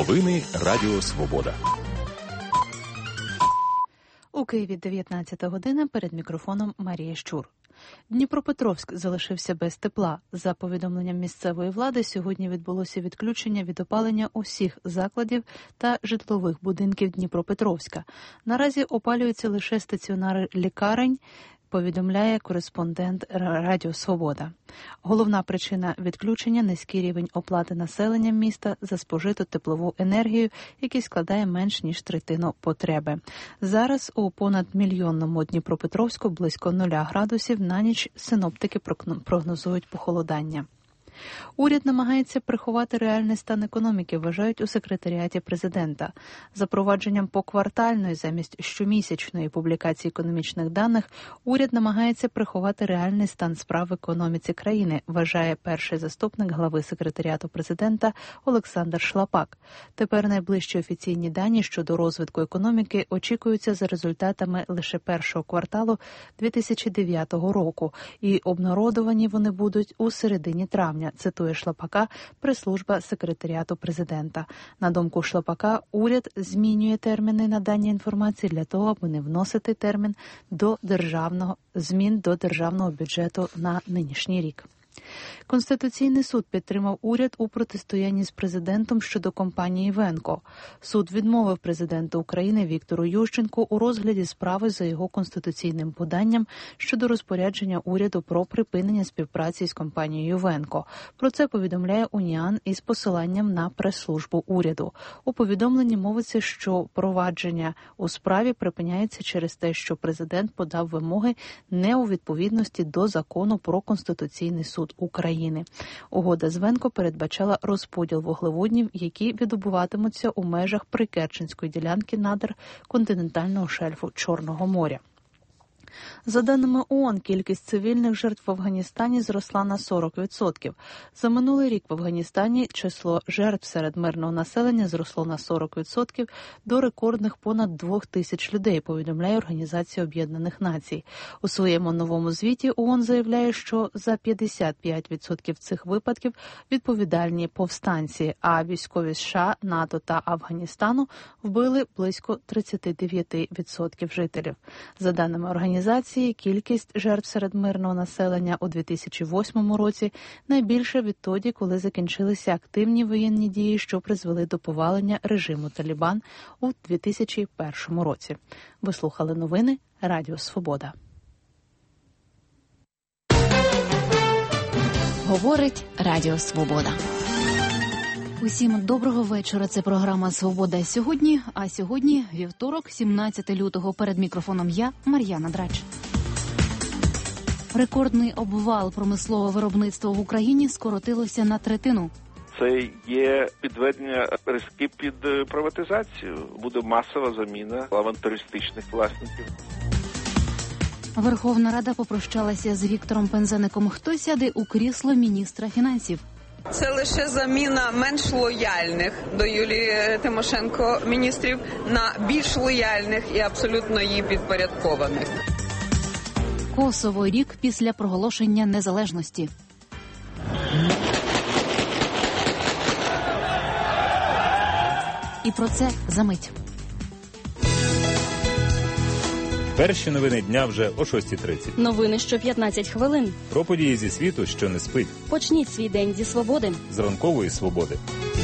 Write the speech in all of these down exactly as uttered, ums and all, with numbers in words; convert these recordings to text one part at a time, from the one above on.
Новини Радіо Свобода. У Києві дев'ятнадцята година, перед мікрофоном Марія Щур. Дніпропетровськ залишився без тепла. За повідомленням місцевої влади, сьогодні відбулося відключення від опалення усіх закладів та житлових будинків Дніпропетровська. Наразі опалюються лише стаціонари лікарень, повідомляє кореспондент Радіо Свобода. Головна причина відключення – низький рівень оплати населенням міста за спожиту теплову енергію, який складає менш ніж третину потреби. Зараз у понад мільйонному Дніпропетровську близько нуля градусів, на ніч синоптики прогнозують похолодання. Уряд намагається приховати реальний стан економіки, вважають у секретаріаті президента. Запровадженням поквартальної замість щомісячної публікації економічних даних уряд намагається приховати реальний стан справ в економіці країни, вважає перший заступник глави секретаріату президента Олександр Шлапак. Тепер найближчі офіційні дані щодо розвитку економіки очікуються за результатами лише першого кварталу дві тисячі дев'ятого року, і обнародовані вони будуть у середині травня. Цитує Шлапака прес-служба секретаріату президента. На думку Шлапака, уряд змінює терміни надання інформації для того, аби не вносити термін до державного змін до державного бюджету на нинішній рік. Конституційний суд підтримав уряд у протистоянні з президентом щодо компанії «Венко». Суд відмовив президенту України Віктору Ющенку у розгляді справи за його конституційним поданням щодо розпорядження уряду про припинення співпраці з компанією «Венко». Про це повідомляє «Уніан» із посиланням на прес-службу уряду. У повідомленні мовиться, що провадження у справі припиняється через те, що президент подав вимоги не у відповідності до закону про Конституційний суд України. Угода з «Венко» передбачала розподіл вуглеводнів, які видобуватимуться у межах прикерченської ділянки надр континентального шельфу Чорного моря. За даними ООН, кількість цивільних жертв в Афганістані зросла на сорок відсотків. За минулий рік в Афганістані число жертв серед мирного населення зросло на сорок відсотків до рекордних понад двох тисяч людей, повідомляє Організація Об'єднаних Націй. У своєму новому звіті ООН заявляє, що за п'ятдесят п'ять відсотків цих випадків відповідальні повстанці, а військові США, НАТО та Афганістану вбили близько тридцять дев'ять відсотків жителів. За даними організації, кількість жертв серед мирного населення у дві тисячі восьмому році найбільша відтоді, коли закінчилися активні воєнні дії, що призвели до повалення режиму Талібан у дві тисячі першому році. Ви слухали новини Радіо Свобода. Говорить Радіо Свобода. Усім доброго вечора. Це програма «Свобода сьогодні». А сьогодні вівторок, сімнадцяте лютого. Перед мікрофоном я, Мар'яна Драч. Рекордний обвал промислового виробництва в Україні скоротилося на третину. Це є підведення ризики під приватизацію. Буде масова заміна авантюристичних власників. Верховна Рада попрощалася з Віктором Пинзеником. Хто сяде у крісло міністра фінансів? Це лише заміна менш лояльних до Юлії Тимошенко міністрів на більш лояльних і абсолютно їй підпорядкованих. Косово рік після проголошення незалежності. І про це за мить. Перші новини дня вже о шостій тридцять. Новини що п'ятнадцять хвилин. Про події зі світу, що не спить. Почніть свій день зі свободи. З ранкової свободи.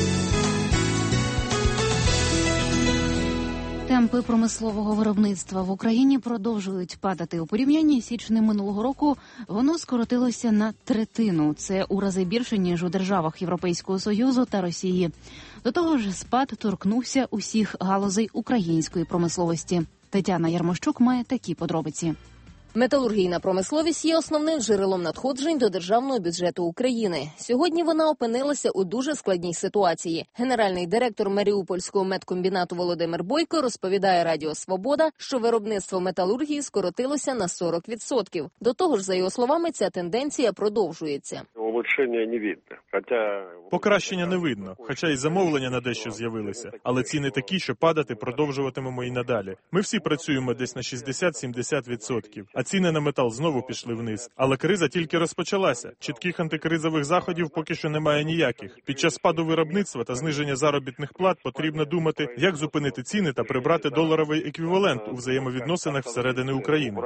Темпи промислового виробництва в Україні продовжують падати. У порівнянні з січнем минулого року воно скоротилося на третину. Це у рази більше, ніж у державах Європейського Союзу та Росії. До того ж, спад торкнувся усіх галузей української промисловості. Тетяна Ярмощук має такі подробиці. Металургійна промисловість є основним джерелом надходжень до державного бюджету України. Сьогодні вона опинилася у дуже складній ситуації. Генеральний директор Маріупольського медкомбінату Володимир Бойко розповідає Радіо Свобода, що виробництво металургії скоротилося на сорок відсотків. До того ж, за його словами, ця тенденція продовжується. Улучшення не видно. Покращення не видно, хоча й замовлення на дещо з'явилися. Але ціни такі, що падати продовжуватимемо і надалі. Ми всі працюємо десь на шістдесят-сімдесят відсотків, а ціни на метал знову пішли вниз. Але криза тільки розпочалася. Чітких антикризових заходів поки що немає ніяких. Під час спаду виробництва та зниження заробітних плат потрібно думати, як зупинити ціни та прибрати доларовий еквівалент у взаємовідносинах всередині України.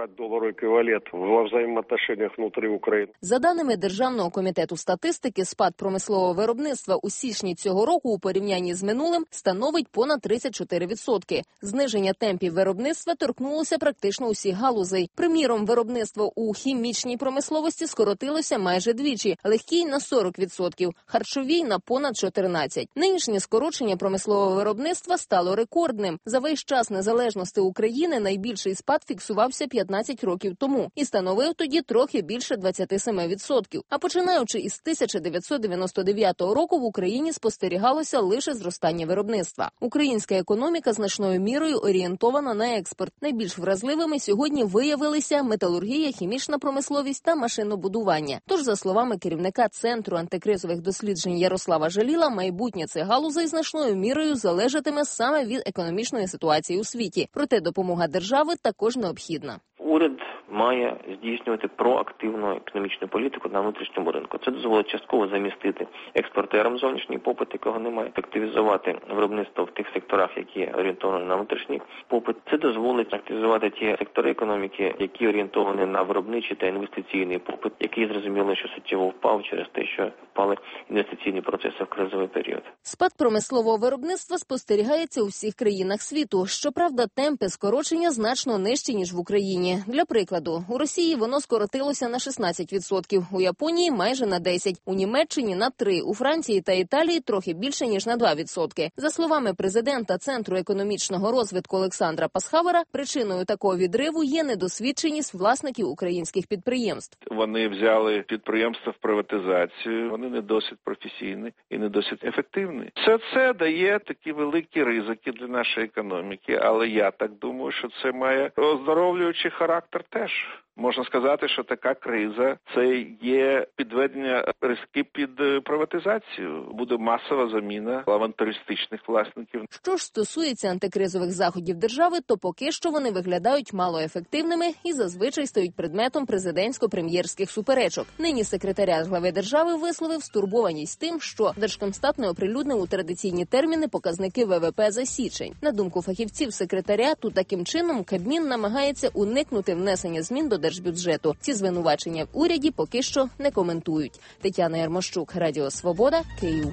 За даними Державного комітету статистики, спад промислового виробництва у січні цього року у порівнянні з минулим становить понад тридцять чотири відсотки. Зниження темпів виробництва торкнулося практично усіх галузей. Приміром, виробництво у хімічній промисловості скоротилося майже двічі, легкій на сорок відсотків, харчовій на понад чотирнадцять. Нинішнє скорочення промислового виробництва стало рекордним. За весь час незалежності України найбільший спад фіксувався п'ятнадцять років тому і становив тоді трохи більше двадцять сім відсотків. А починаючи із тисяча дев'ятсот дев'яносто дев'ятого року в Україні спостерігалося лише зростання виробництва. Українська економіка значною мірою орієнтована на експорт. Найбільш вразливими сьогодні виявилися металургія, хімічна промисловість та машинобудування. Тож, за словами керівника Центру антикризових досліджень Ярослава Жаліла, майбутнє цих галузей значною мірою залежатиме саме від економічної ситуації у світі. Проте допомога держави також необхідна. Уряд має здійснювати проактивну економічну політику на внутрішньому ринку. Це дозволить частково замістити експортерам зовнішній попит, якого немає, активізувати виробництво в тих секторах, які орієнтовані на внутрішній попит. Це дозволить активізувати ті сектори економіки, які орієнтовані на виробничий та інвестиційний попит, який, зрозуміло, що суттєво впав через те, що впали інвестиційні процеси в кризовий період. Спад промислового виробництва спостерігається у всіх країнах світу. Щоправда, темпи скорочення значно нижчі, ніж в Україні. Для прикладу, у Росії воно скоротилося на шістнадцять відсотків, у Японії майже на десять відсотків, у Німеччині на три відсотки, у Франції та Італії трохи більше, ніж на два відсотки. За словами президента Центру економічного розвитку Олександра Пасхавера, причиною такого відриву є недосвідченість власників українських підприємств. Вони взяли підприємства в приватизацію, вони не досить професійні і не досить ефективні. Все це дає такі великі ризики для нашої економіки, але я так думаю, що це має оздоровлюючий характер теж. Можна сказати, що така криза – це є підведення різки під приватизацію. Буде масова заміна авантюристичних власників. Що ж стосується антикризових заходів держави, то поки що вони виглядають малоефективними і зазвичай стають предметом президентсько-прем'єрських суперечок. Нині секретаріат глави держави висловив стурбованість тим, що Держкомстат не оприлюднив у традиційні терміни показники ВВП за січень. На думку фахівців секретаріату, таким чином Кабмін намагається уникнути внесення змін до держбюджету. Ці звинувачення в уряді поки що не коментують. Тетяна Ярмощук, Радіо Свобода, Київ.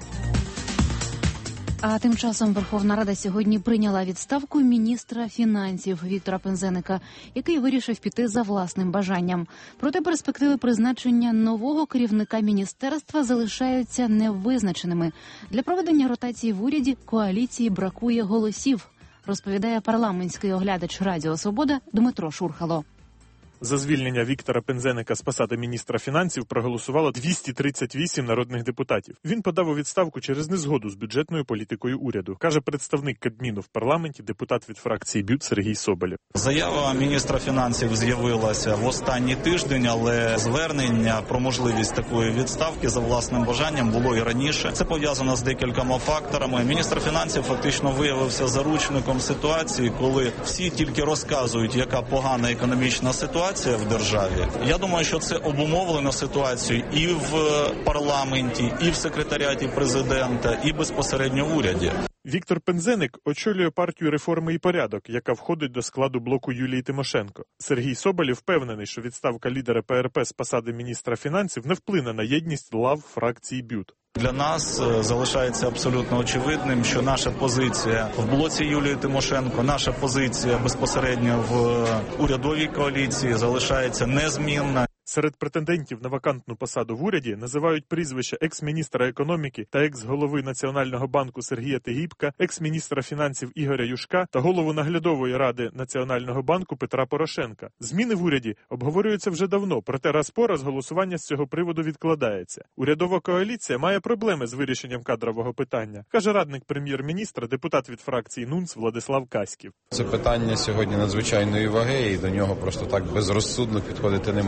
А тим часом Верховна Рада сьогодні прийняла відставку міністра фінансів Віктора Пинзеника, який вирішив піти за власним бажанням. Проте перспективи призначення нового керівника міністерства залишаються невизначеними. Для проведення ротації в уряді коаліції бракує голосів, розповідає парламентський оглядач Радіо Свобода Дмитро Шурхало. За звільнення Віктора Пинзеника з посади міністра фінансів проголосувало двісті тридцять вісім народних депутатів. Він подав у відставку через незгоду з бюджетною політикою уряду, каже представник Кабміну в парламенті, депутат від фракції БЮТ Сергій Соболєв. Заява міністра фінансів з'явилася в останній тиждень, але звернення про можливість такої відставки за власним бажанням було і раніше. Це пов'язано з декількома факторами. Міністр фінансів фактично виявився заручником ситуації, коли всі тільки розказують, яка погана економічна ситуація в державі. Я думаю, що це обумовлено ситуацією і в парламенті, і в секретаріаті президента, і безпосередньо в уряді. Віктор Пинзеник очолює партію «Реформи і порядок», яка входить до складу блоку Юлії Тимошенко. Сергій Соболєв впевнений, що відставка лідера ПРП з посади міністра фінансів не вплине на єдність лав фракції БЮТ. Для нас залишається абсолютно очевидним, що наша позиція в блоці Юлії Тимошенко, наша позиція безпосередньо в урядовій коаліції залишається незмінна. Серед претендентів на вакантну посаду в уряді називають прізвища екс-міністра економіки та екс-голови Національного банку Сергія Тегібка, екс-міністра фінансів Ігоря Юшка та голову наглядової ради Національного банку Петра Порошенка. Зміни в уряді обговорюються вже давно, проте раз по раз голосування з цього приводу відкладається. Урядова коаліція має проблеми з вирішенням кадрового питання, каже радник прем'єр-міністра, депутат від фракції НУНС Владислав Каськів. Це питання сьогодні надзвичайної ваги і до нього просто так безрозсудно підходити не можна. Тому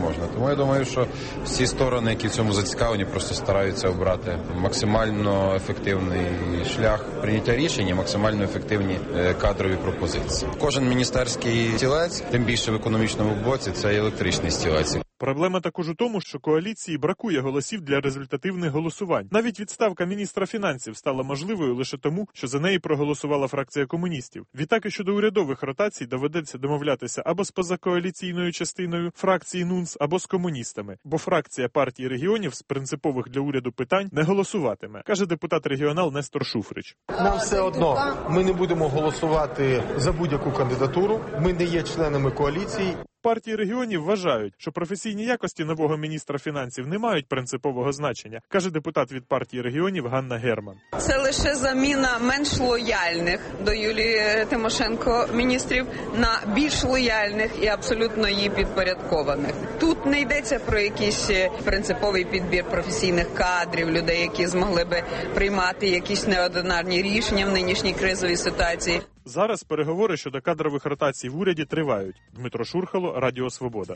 я думаю, що всі сторони, які в цьому зацікавлені, просто стараються обрати максимально ефективний шлях прийняття рішень і максимально ефективні кадрові пропозиції. Кожен міністерський стілець, тим більше в економічному боці, це електричний стілець. Проблема також у тому, що коаліції бракує голосів для результативних голосувань. Навіть відставка міністра фінансів стала можливою лише тому, що за неї проголосувала фракція комуністів. Відтак і щодо урядових ротацій доведеться домовлятися або з позакоаліційною частиною фракції НУНС, або з комуністами, бо фракція партії регіонів з принципових для уряду питань не голосуватиме, каже депутат-регіонал Нестор Шуфрич. Нам все одно, ми не будемо голосувати за будь-яку кандидатуру, ми не є членами коаліції. Партії регіонів вважають, що професійні якості нового міністра фінансів не мають принципового значення, каже депутат від партії регіонів Ганна Герман. Це лише заміна менш лояльних до Юлії Тимошенко міністрів на більш лояльних і абсолютно їй підпорядкованих. Тут не йдеться про якийсь принциповий підбір професійних кадрів, людей, які змогли би приймати якісь неординарні рішення в нинішній кризовій ситуації. Зараз переговори щодо кадрових ротацій в уряді тривають. Дмитро Шурхало, Радіо Свобода.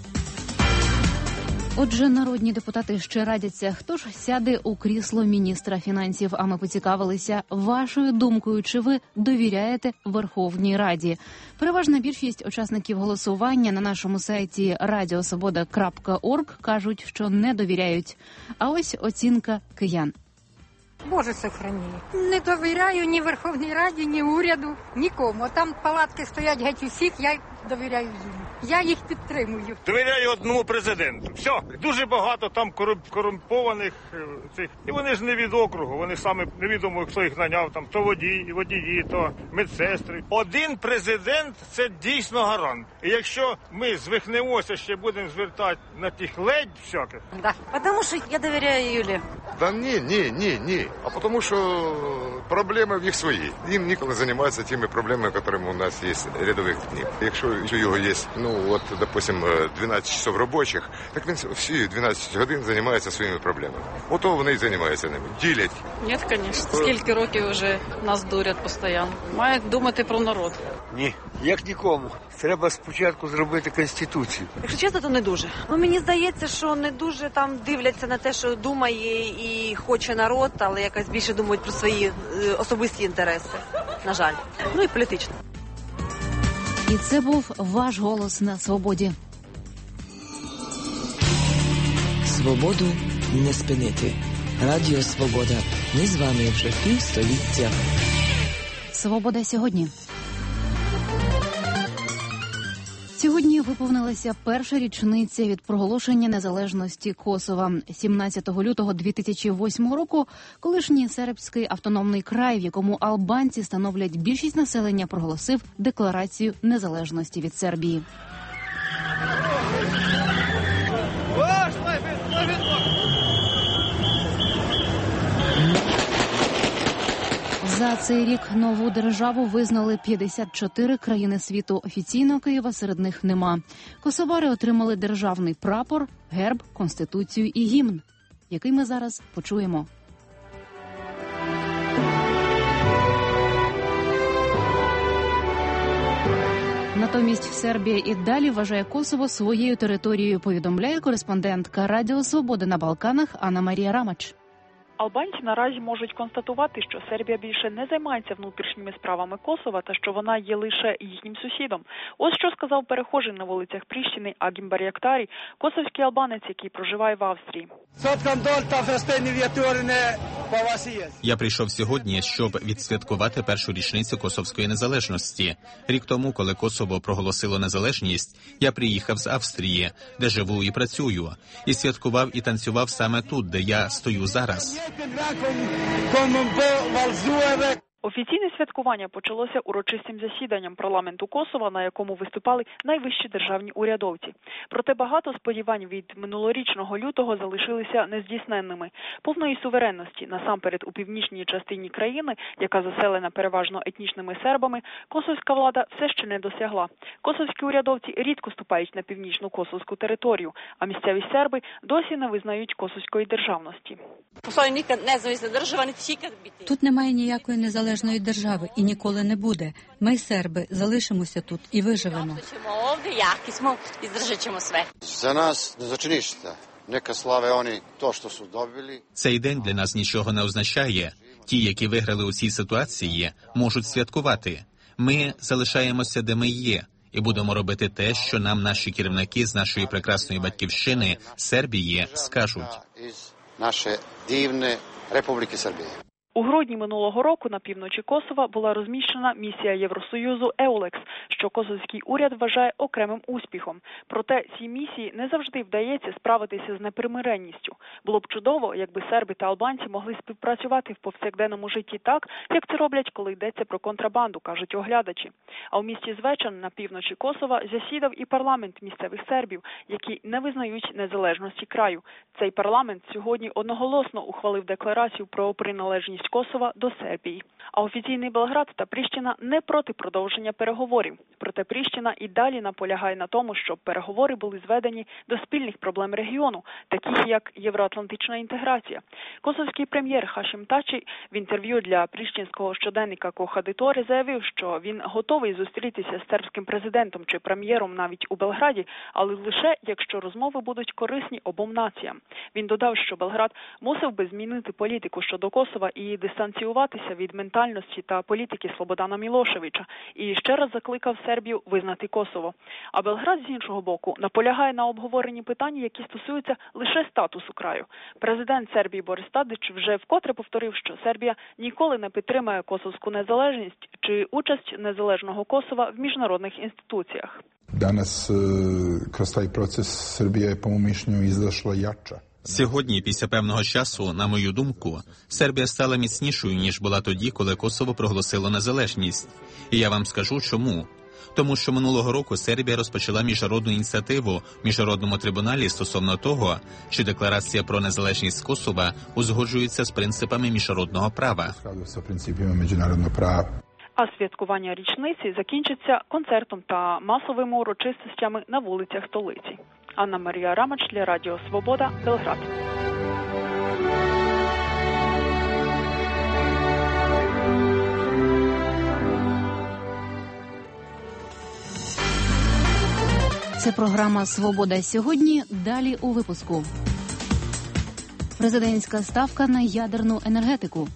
Отже, народні депутати ще радяться, хто ж сяде у крісло міністра фінансів. А ми поцікавилися вашою думкою, чи ви довіряєте Верховній Раді. Переважна більшість учасників голосування на нашому сайті радіосвобода крапка орг кажуть, що не довіряють. А ось оцінка киян. Боже сохрани. Не довіряю ні Верховній Раді, ні уряду, нікому. Там палатки стоять геть усіх, я довіряю їм. Я їх підтримую. Довіряю одному президенту. Все, дуже багато там корумпованих цих. І вони ж не від округу, вони саме невідомо, хто їх наняв, там то водії, водії, то медсестри. Один президент – це дійсно гарант. І якщо ми звихнемося, ще будемо звертати на тих ледь всяких. Да. Тому що я довіряю Юлі. Да ні, ні, ні, ні. А тому що проблеми в них свої. Їм ніколи займатися тими проблемами, якими у нас є рядових днів. Якщо у його є, ну, от, допустим, дванадцять часов робочих, так він всі дванадцять годин займається своїми проблемами. Ото вони і займаються ними. Ділять. Ні, звісно. Скільки років вже нас дурять постійно. Мають думати про народ. Ні, як нікому. Треба спочатку зробити Конституцію. Якщо чесно, то не дуже. Ну, мені здається, що не дуже там дивляться на те, що думає і хоче народ, але якось більше думають про свої особисті інтереси. На жаль. Ну і політично. І це був ваш голос на свободі. Свободу не спинити. Радіо Свобода. Ми з вами вже півстоліття. Свобода сьогодні. Сьогодні виповнилася перша річниця від проголошення незалежності Косова. сімнадцятого лютого дві тисячі восьмого року колишній сербський автономний край, в якому албанці становлять більшість населення, проголосив декларацію незалежності від Сербії. За цей рік нову державу визнали п'ятдесят чотири країни світу. Офіційно Києва серед них нема. Косовари отримали державний прапор, герб, конституцію і гімн, який ми зараз почуємо. Натомість Сербія і далі вважає Косово своєю територією, повідомляє кореспондентка Радіо Свободи на Балканах Анна Марія Рамач. Албанці наразі можуть констатувати, що Сербія більше не займається внутрішніми справами Косова та що вона є лише їхнім сусідом. Ось що сказав перехожий на вулицях Пріштіни Агім Бар'яктарі, косовський албанець, який проживає в Австрії. Я прийшов сьогодні, щоб відсвяткувати першу річницю косовської незалежності. Рік тому, коли Косово проголосило незалежність, я приїхав з Австрії, де живу і працюю, і святкував і танцював саме тут, де я стою зараз. Офіційне святкування почалося урочистим засіданням парламенту Косова, на якому виступали найвищі державні урядовці. Проте багато сподівань від минулорічного лютого залишилися нездійсненними. Повної суверенності, насамперед у північній частині країни, яка заселена переважно етнічними сербами, косовська влада все ще не досягла. Косовські урядовці рідко ступають на північну косовську територію, а місцеві серби досі не визнають косовської державності. Тут немає ніякої незалежної держави і ніколи не буде. Ми, серби, залишимося тут і виживемо. ovde, jaki smo, izdržat ćemo sve. Za nas ne znači ništa. Neka slave oni то, що su dobili. Цей день для нас нічого не означає. Ті, які виграли у цій ситуації, можуть святкувати. Ми залишаємося, де ми є, і будемо робити те, що нам наші керівники з нашої прекрасної батьківщини, Сербії, скажуть. Із нашої дивної Республіки Сербії. У грудні минулого року на півночі Косова була розміщена місія Євросоюзу «Еулекс», що косовський уряд вважає окремим успіхом. Проте цій місії не завжди вдається справитися з непримиренністю. Було б чудово, якби серби та албанці могли співпрацювати в повсякденному житті так, як це роблять, коли йдеться про контрабанду, кажуть оглядачі. А у місті Звечан на півночі Косова засідав і парламент місцевих сербів, які не визнають незалежності краю. Цей парламент сьогодні одноголосно ухвалив декларацію про приналежність Косова до Сербії. А офіційний Белград та Пріщина не проти продовження переговорів. Проте Пріщина і далі наполягає на тому, щоб переговори були зведені до спільних проблем регіону, таких як євроатлантична інтеграція. Косовський прем'єр Хашим Тачі в інтерв'ю для пріщинського щоденника Кохадитори заявив, що він готовий зустрітися з сербським президентом чи прем'єром навіть у Белграді, але лише якщо розмови будуть корисні обом націям. Він додав, що Белград мусив би змінити політику щодо Косова і дистанціюватися від ментальності та політики Слободана Мілошевича, і ще раз закликав Сербію визнати Косово. А Белград, з іншого боку, наполягає на обговоренні питань, які стосуються лише статусу краю. Президент Сербії Борис Тадич вже вкотре повторив, що Сербія ніколи не підтримає косовську незалежність чи участь незалежного Косова в міжнародних інституціях. Danas kroz taj proces Srbija je po mom mišljenju izašla jača. Сьогодні, після певного часу, на мою думку, Сербія стала міцнішою, ніж була тоді, коли Косово проголосило незалежність. І я вам скажу, чому. Тому що минулого року Сербія розпочала міжнародну ініціативу в Міжнародному трибуналі стосовно того, чи декларація про незалежність Косова узгоджується з принципами міжнародного права. А святкування річниці закінчиться концертом та масовими урочистостями на вулицях столиці. Анна Марія Рамач для Радіо Свобода, Белград. Це програма «Свобода сьогодні». Далі у випуску. Президентська ставка на ядерну енергетику.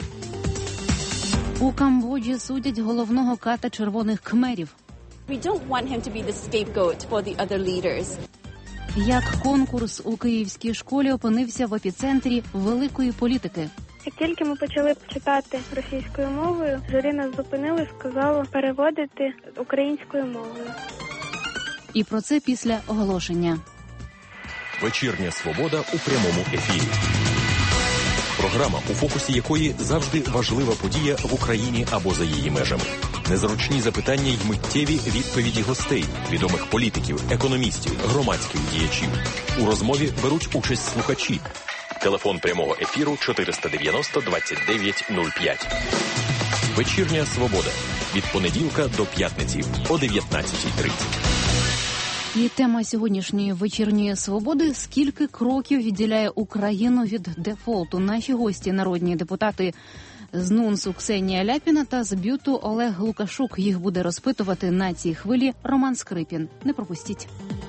У Камбоджі судять головного ката червоних кхмерів. We don't want him to be the scapegoat for the other leaders. Як конкурс у київській школі опинився в епіцентрі великої політики. Як тільки ми почали читати російською мовою, журі нас зупинили і сказало переводити українською мовою. І про це після оголошення. Вечірня «Свобода» у прямому ефірі. Програма, у фокусі якої завжди важлива подія в Україні або за її межами. Незручні запитання й миттєві відповіді гостей, відомих політиків, економістів, громадських діячів. У розмові беруть участь слухачі. Телефон прямого ефіру чотириста дев'яносто двадцять дев'ять нуль п'ять. Вечірня «Свобода». Від понеділка до п'ятниці о дев'ятнадцятій тридцять. І тема сьогоднішньої вечірньої «Свободи» – скільки кроків відділяє Україну від дефолту. Наші гості – народні депутати з НУНСу Ксенія Ляпіна та з БЮТу Олег Лукашук. Їх буде розпитувати на цій хвилі Роман Скрипін. Не пропустіть.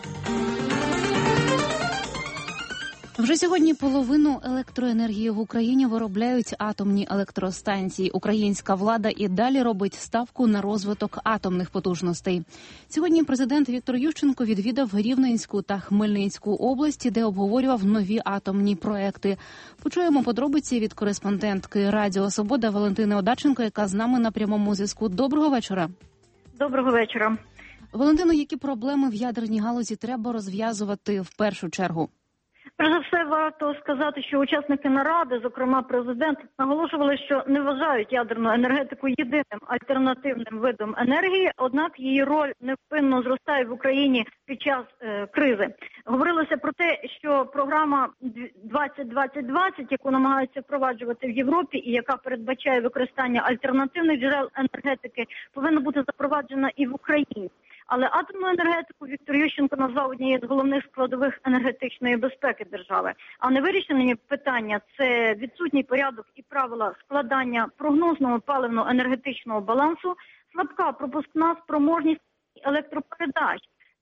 Вже сьогодні половину електроенергії в Україні виробляють атомні електростанції. Українська влада і далі робить ставку на розвиток атомних потужностей. Сьогодні президент Віктор Ющенко відвідав Рівненську та Хмельницьку області, де обговорював нові атомні проекти. Почуємо подробиці від кореспондентки Радіо Свобода Валентини Одаченко, яка з нами на прямому зв'язку. Доброго вечора. Доброго вечора. Валентино, які проблеми в ядерній галузі треба розв'язувати в першу чергу? Перш за все, варто сказати, що учасники наради, зокрема президент, наголошували, що не вважають ядерну енергетику єдиним альтернативним видом енергії, однак її роль невпинно зростає в Україні під час е, кризи. Говорилося про те, що програма двадцять двадцять двадцять, яку намагаються впроваджувати в Європі і яка передбачає використання альтернативних джерел енергетики, повинна бути запроваджена і в Україні. Але атомну енергетику Віктор Ющенко назвав однією з головних складових енергетичної безпеки держави. А невирішені питання – це відсутній порядок і правила складання прогнозного паливно-енергетичного балансу, слабка пропускна спроможність електропередач,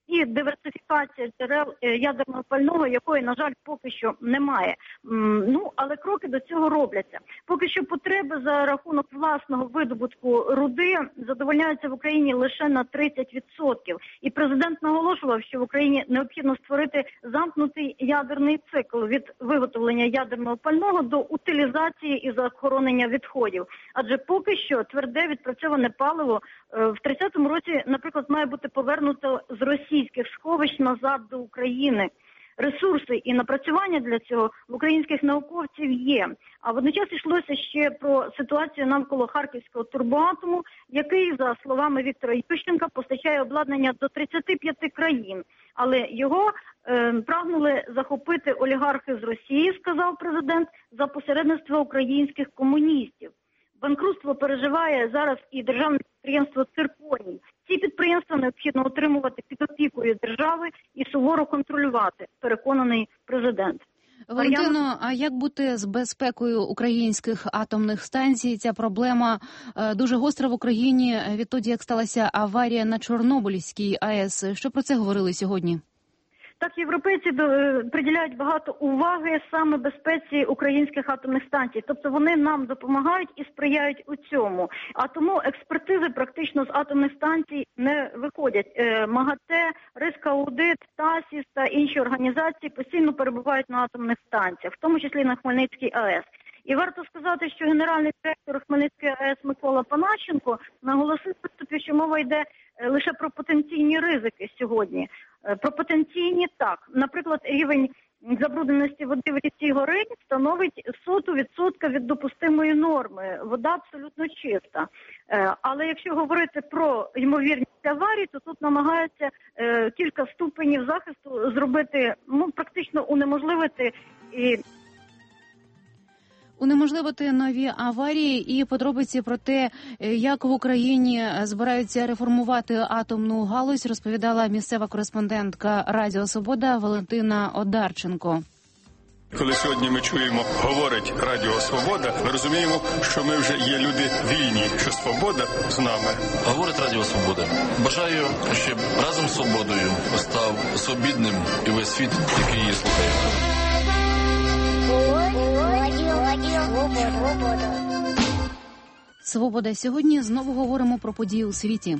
і диверсифікація джерел ядерного пального, якої, на жаль, поки що немає. Ну, але кроки до цього робляться. Поки що потреби за рахунок власного видобутку руди задовольняються в Україні лише на тридцять відсотків. І президент наголошував, що в Україні необхідно створити замкнутий ядерний цикл від виготовлення ядерного пального до утилізації і захоронення відходів. Адже поки що тверде відпрацьоване паливо в тридцятому році, наприклад, має бути повернуто з російських сховищ назад до України. Ресурси і напрацювання для цього в українських науковців є. А водночас йшлося ще про ситуацію навколо Харківського турбоатому, який, за словами Віктора Ющенка, постачає обладнання до тридцяти п'яти країн. Але його е, прагнули захопити олігархи з Росії, сказав президент, за посередництво українських комуністів. Банкрутство переживає зараз і державне підприємство «Цирконій». Ці підприємства необхідно утримувати під опікою держави і суворо контролювати, переконаний президент. Валентино, а як бути з безпекою українських атомних станцій? Ця проблема е, дуже гостра в Україні відтоді, як сталася аварія на Чорнобильській АЕС. Що про це говорили сьогодні? Так, європейці приділяють багато уваги саме безпеці українських атомних станцій. Тобто вони нам допомагають і сприяють у цьому. А тому експертизи практично з атомних станцій не виходять. МАГАТЕ, Рискаудит, ТАСІС та інші організації постійно перебувають на атомних станціях, в тому числі на Хмельницькій АЕС. І варто сказати, що генеральний директор Хмельницької АЕС Микола Панащенко наголосив в виступі, що мова йде лише про потенційні ризики сьогодні. Про потенційні – так. Наприклад, рівень забрудненості води в річці Горинь становить соту відсотка від допустимої норми. Вода абсолютно чиста. Але якщо говорити про ймовірність аварій, то тут намагаються кілька ступенів захисту зробити, ну, практично унеможливити і унеможливити нові аварії і подробиці про те, як в Україні збираються реформувати атомну галузь, розповідала місцева кореспондентка Радіо Свобода Валентина Одарченко. Коли сьогодні ми чуємо, говорить Радіо Свобода, ми розуміємо, що ми вже є люди вільні, що свобода з нами. Говорить Радіо Свобода. Бажаю, щоб разом з свободою став свобідним і весь світ, який її слухає. Свобода. Сьогодні знову говоримо про події у світі.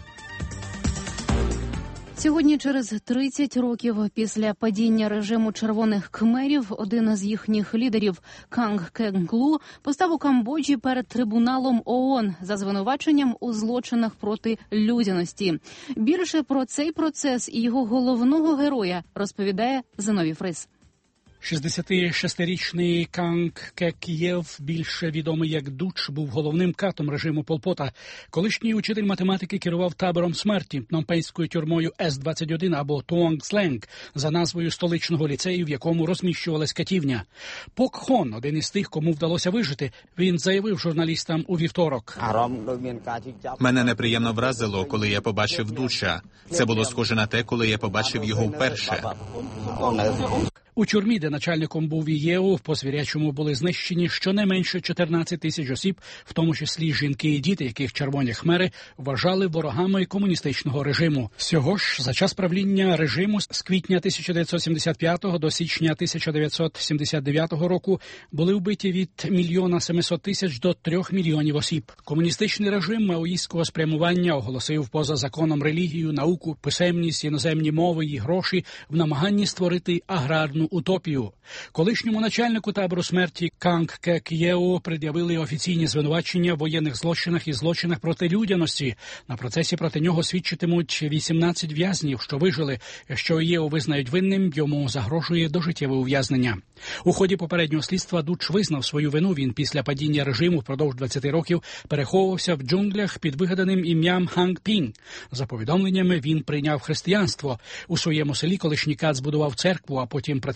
Сьогодні, через тридцять років після падіння режиму червоних кхмерів, один з їхніх лідерів, Канг Кенглу, постав у Камбоджі перед трибуналом ООН за звинуваченням у злочинах проти людяності. Більше про цей процес і його головного героя розповідає Зиновій Фрис. шістдесятишестирічний Канг Кек'єв, більше відомий як Дуч, був головним катом режиму Пол Пота. Колишній учитель математики керував табором смерті, пномпенською тюрмою Ес двадцять один або Туонг Сленг, за назвою столичного ліцею, в якому розміщувалась катівня. Пок Хон, один із тих, кому вдалося вижити, він заявив журналістам у вівторок. Мене неприємно вразило, коли я побачив Дуча. Це було схоже на те, коли я побачив його вперше. У тюрмі, де начальником був Ієу, по звірячому були знищені щонайменше чотирнадцять тисяч осіб, в тому числі жінки і діти, яких червоні хмери вважали ворогами комуністичного режиму. Всього ж за час правління режиму з квітня тисяча дев'ятсот сімдесят п'ятого до січня тисяча дев'ятсот сімдесят дев'ятого року були вбиті від мільйона семисот тисяч до трьох мільйонів осіб. Комуністичний режим маоїстського спрямування оголосив поза законом релігію, науку, писемність, іноземні мови і гроші в намаганні створити аграрну утопію. Колишньому начальнику табору смерті Канг Кек'єу пред'явили офіційні звинувачення в воєнних злочинах і злочинах проти людяності. На процесі проти нього свідчитимуть вісімнадцять в'язнів, що вижили. Якщо Ієу визнають винним, йому загрожує дожиттєве ув'язнення. У ході попереднього слідства Дуч визнав свою вину. Він після падіння режиму впродовж двадцяти років переховувався в джунглях під вигаданим ім'ям Ханг Пінг. За повідомленнями, він прийняв християнство. У своєму селі колишній кат збудував церкву, а потім працював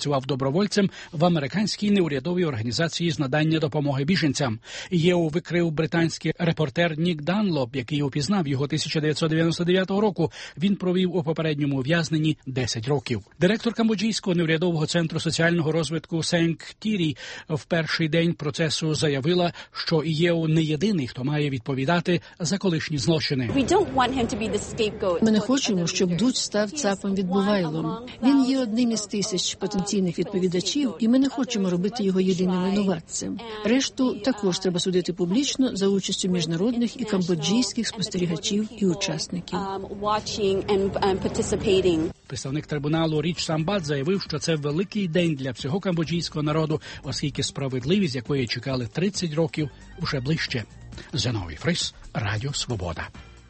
працював добровольцем в американській неурядовій організації з надання допомоги біженцям. Єу викрив британський репортер Нік Данлоп, який упізнав його тисяча дев'ятсот дев'яносто дев'ятого року. Він провів у попередньому ув'язненні десять років. Директор Камбоджійського неурядового центру соціального розвитку Сенг Тірі в перший день процесу заявила, що Єу не єдиний, хто має відповідати за колишні злочини. Ми не хочемо, щоб Дудь став цапом відбувайлом. Він є одним із тисяч потенційних відповідачів, і ми не хочемо робити його єдиним винуватцем. Решту також треба судити публічно за участю міжнародних і камбоджійських спостерігачів і учасників. Представник трибуналу Річ Самбат заявив, що це великий день для всього камбоджійського народу, оскільки справедливість, якої чекали тридцять років, уже ближче. Зиновій Фрис, Радіо Свобода.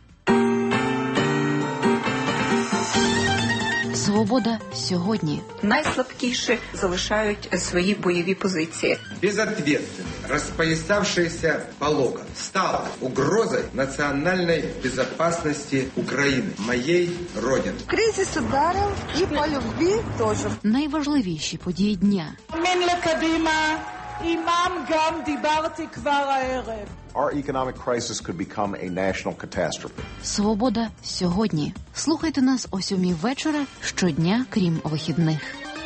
Свобода сьогодні. Найслабкіші залишають свої бойові позиції. Безответственно распоясавшаяся Полога стала угрозой национальной безопасности Украины, моей родины. Кризис ударив і по любві теж. Найважливіші події дня. Our economic crisis could become a national catastrophe. Свобода сьогодні. Слухайте нас о сьомій вечора щодня, крім вихідних.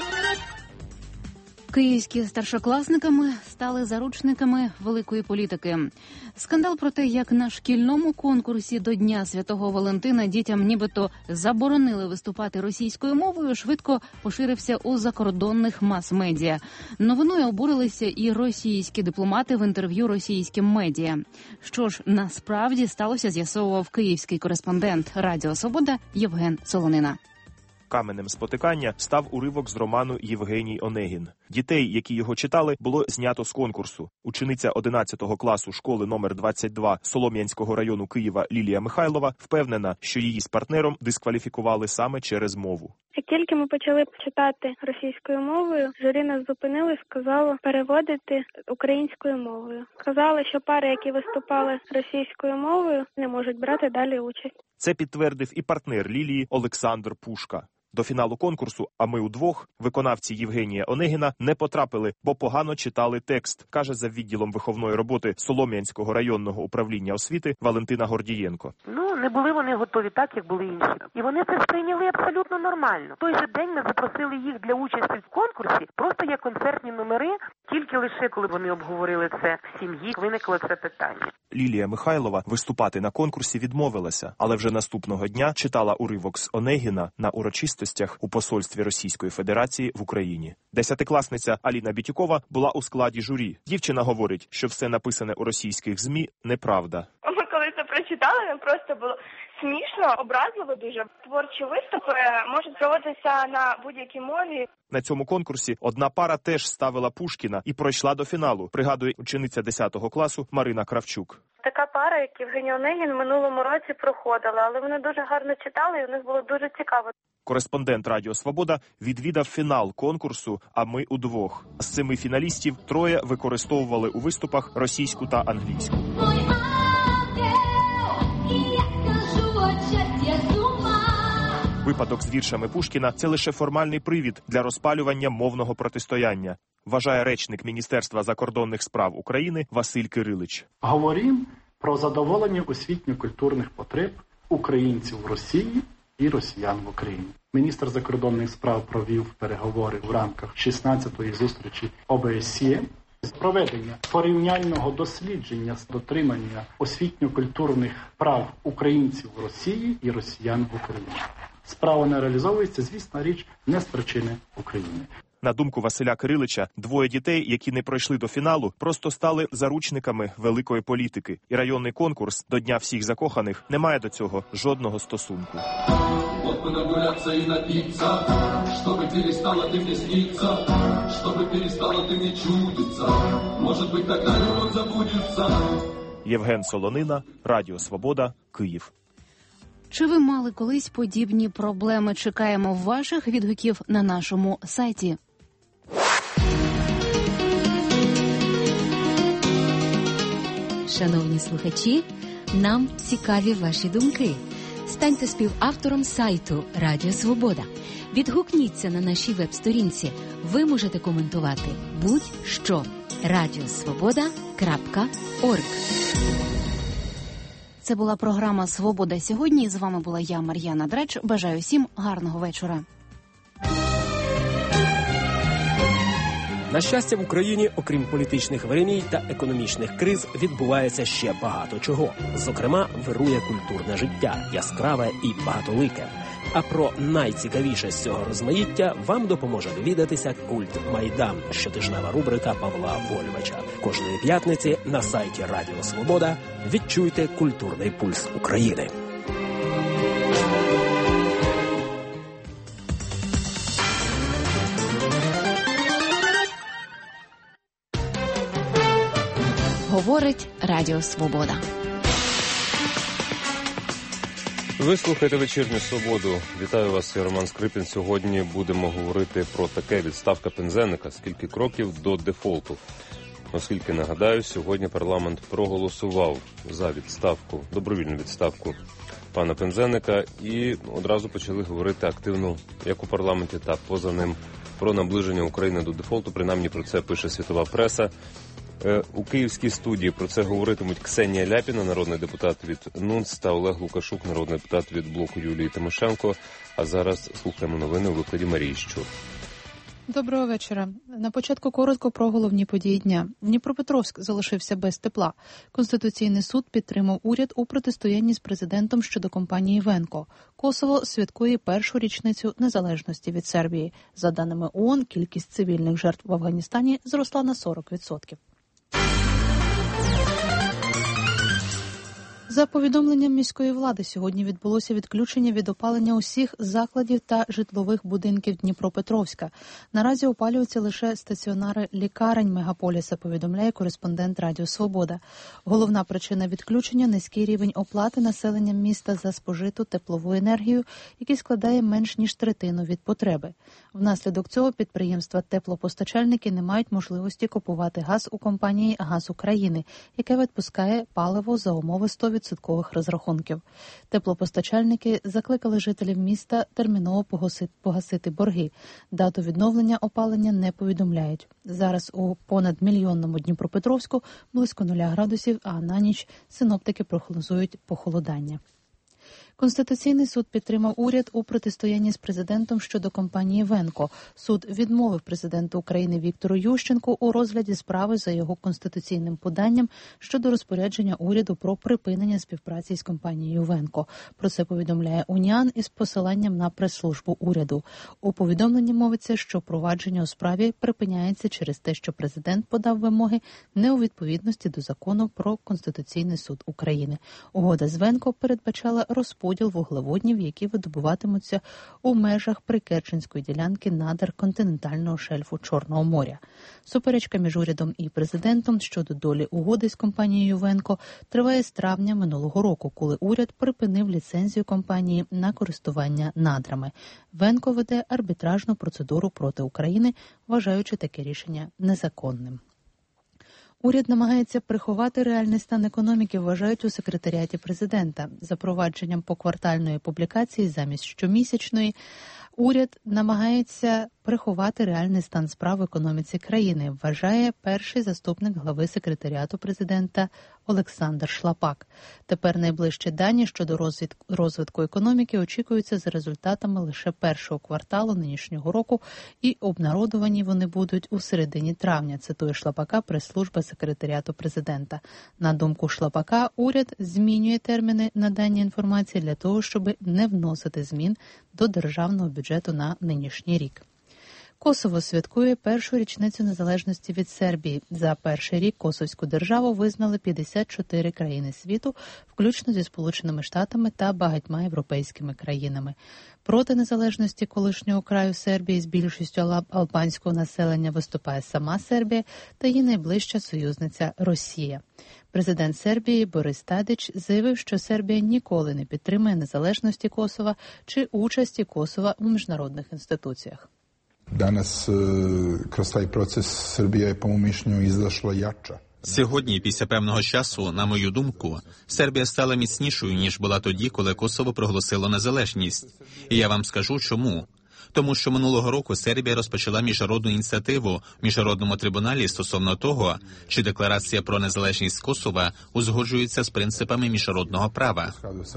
Київські старшокласниками стали заручниками великої політики. Скандал про те, як на шкільному конкурсі до Дня Святого Валентина дітям нібито заборонили виступати російською мовою, швидко поширився у закордонних мас-медіа. Новиною обурилися і російські дипломати в інтерв'ю російським медіа. Що ж насправді сталося, з'ясовував київський кореспондент Радіо Свобода Євген Солонина. Каменем спотикання став уривок з роману «Євгеній Онегін». Дітей, які його читали, було знято з конкурсу. Учениця одинадцятого класу школи номер двадцять два Солом'янського району Києва Лілія Михайлова впевнена, що її з партнером дискваліфікували саме через мову. Як тільки ми почали читати російською мовою, журі нас зупинили і сказало переводити українською мовою. Сказали, що пари, які виступали російською мовою, не можуть брати далі участь. Це підтвердив і партнер Лілії Олександр Пушка. До фіналу конкурсу «А ми удвох» виконавці Євгенія Онегіна не потрапили, бо погано читали текст, каже за відділом виховної роботи Солом'янського районного управління освіти Валентина Гордієнко. Ну, не були вони готові так, як були інші. І вони це сприйняли абсолютно нормально. В той же день ми запросили їх для участі в конкурсі, просто як концертні номери, тільки лише коли вони обговорили це в сім'ї, виникло це питання. Лілія Михайлова виступати на конкурсі відмовилася, але вже наступного дня читала уривок з Онегіна на урочистостях у посольстві Російської Федерації в Україні. Десятикласниця Аліна Бітюкова була у складі журі. Дівчина говорить, що все написане у російських ЗМІ – неправда. Ми коли це прочитали, нам просто було смішно, образливо дуже. Творчі виступи можуть проводитися на будь-якій мові. На цьому конкурсі одна пара теж ставила Пушкіна і пройшла до фіналу, пригадує учениця десятого класу Марина Кравчук. Така пара, як Євгеній Онегін, в минулому році проходила, але вони дуже гарно читали і у них було дуже цікаво. Кореспондент Радіо Свобода відвідав фінал конкурсу «А ми удвох». З семи фіналістів троє використовували у виступах російську та англійську. Випадок з віршами Пушкіна – це лише формальний привід для розпалювання мовного протистояння, вважає речник Міністерства закордонних справ України Василь Кирилич. Говоримо про задоволення освітньо-культурних потреб українців в Росії і росіян в Україні. Міністр закордонних справ провів переговори в рамках шістнадцятої зустрічі О Б С Є з проведення порівняльного дослідження з дотримання освітньо-культурних прав українців в Росії і росіян в Україні. Справа не реалізовується, звісно, річ не з причини України. На думку Василя Кирилича, двоє дітей, які не пройшли до фіналу, просто стали заручниками великої політики. І районний конкурс до Дня всіх закоханих не має до цього жодного стосунку. Вот бы нагуляться и напиться, чтобы перестала ты мне сниться, чтобы перестала ты мне чудиться. Может быть, тогда любовь забудется. Євген Солонина, Радіо Свобода, Київ. Чи ви мали колись подібні проблеми? Чекаємо ваших відгуків на нашому сайті. Шановні слухачі, нам цікаві ваші думки. Станьте співавтором сайту Радіо Свобода. Відгукніться на нашій веб-сторінці. Ви можете коментувати будь-що. радіосвобода крапка орг. Це була програма «Свобода сьогодні». З вами була я, Мар'яна Дреч. Бажаю всім гарного вечора. На щастя, в Україні, окрім політичних вириній та економічних криз, відбувається ще багато чого. Зокрема, вирує культурне життя, яскраве і багатолике. А про найцікавіше з цього розмаїття вам допоможе довідатися «Культ Майдан» – щотижнева рубрика Павла Вольвича. Кожної п'ятниці на сайті Радіо Свобода відчуйте культурний пульс України. Говорить Радіо Свобода. Ви слухаєте «Вечірню Свободу». Вітаю вас, я Роман Скрипін. Сьогодні будемо говорити про таке: відставка Пинзеника. Скільки кроків до дефолту? Оскільки, нагадаю, сьогодні парламент проголосував за відставку, добровільну відставку пана Пинзеника, і одразу почали говорити активно, як у парламенті, так поза ним, про наближення України до дефолту. Принаймні про це пише світова преса. У київській студії про це говоритимуть Ксенія Ляпіна, народний депутат від НУНЦ, та Олег Лукашук, народний депутат від блоку Юлії Тимошенко. А зараз слухаємо новини у викладі Марії Щур. Доброго вечора. На початку коротко про головні події дня. Дніпропетровськ залишився без тепла. Конституційний суд підтримав уряд у протистоянні з президентом щодо компанії «Венко». Косово святкує першу річницю незалежності від Сербії. За даними ООН, кількість цивільних жертв в Афганістані зросла на сорок відсотків. За повідомленням міської влади, сьогодні відбулося відключення від опалення усіх закладів та житлових будинків Дніпропетровська. Наразі опалюються лише стаціонари лікарень мегаполіса, повідомляє кореспондент Радіо Свобода. Головна причина відключення – низький рівень оплати населенням міста за спожиту теплову енергію, який складає менш ніж третину від потреби. Внаслідок цього підприємства теплопостачальники не мають можливості купувати газ у компанії «Газ України», яке відпускає паливо за умови сто відсотків розрахунків. Теплопостачальники закликали жителів міста терміново погасити, погасити борги. Дату відновлення опалення не повідомляють. Зараз у понад мільйонному Дніпропетровську близько нуля градусів, а на ніч синоптики прогнозують похолодання. Конституційний суд підтримав уряд у протистоянні з президентом щодо компанії «Венко». Суд відмовив президенту України Віктору Ющенку у розгляді справи за його конституційним поданням щодо розпорядження уряду про припинення співпраці з компанією «Венко». Про це повідомляє «Уніан» із посиланням на прес-службу уряду. У повідомленні мовиться, що провадження у справі припиняється через те, що президент подав вимоги не у відповідності до закону про Конституційний суд України. Угода з «Венко» передбачала розподіл поділ вуглеводнів, які видобуватимуться у межах прикерченської ділянки надр континентального шельфу Чорного моря. Суперечка між урядом і президентом щодо долі угоди з компанією «Венко» триває з травня минулого року, коли уряд припинив ліцензію компанії на користування надрами. «Венко» веде арбітражну процедуру проти України, вважаючи таке рішення незаконним. Уряд намагається приховати реальний стан економіки, вважають у секретаріаті президента. Запровадженням поквартальної публікації замість щомісячної уряд намагається приховати реальний стан справ в економіці країни, вважає перший заступник глави секретаріату президента Олександр Шлапак. Тепер найближчі дані щодо розвитку економіки очікуються за результатами лише першого кварталу нинішнього року, і обнародовані вони будуть у середині травня, цитує Шлапака прес-служба секретаріату президента. На думку Шлапака, уряд змінює терміни надання інформації для того, щоб не вносити змін до державного бюджету на нинішній рік. Косово святкує першу річницю незалежності від Сербії. За перший рік косовську державу визнали п'ятдесят чотири країни світу, включно зі Сполученими Штатами та багатьма європейськими країнами. Проти незалежності колишнього краю Сербії з більшістю албанського населення виступає сама Сербія та її найближча союзниця Росія. Президент Сербії Борис Тадич заявив, що Сербія ніколи не підтримує незалежності Косова чи участі Косова у міжнародних інституціях. Danas kroz taj proces Srbija je po mom mišljenju izašla jača. Сьогодні, після певного часу, на мою думку, Сербія стала міцнішою, ніж була тоді, коли Косово проголосило незалежність. І я вам скажу, чому. Тому що минулого року Сербія розпочала міжнародну ініціативу в Міжнародному трибуналі стосовно того, чи декларація про незалежність Косова узгоджується з принципами міжнародного права.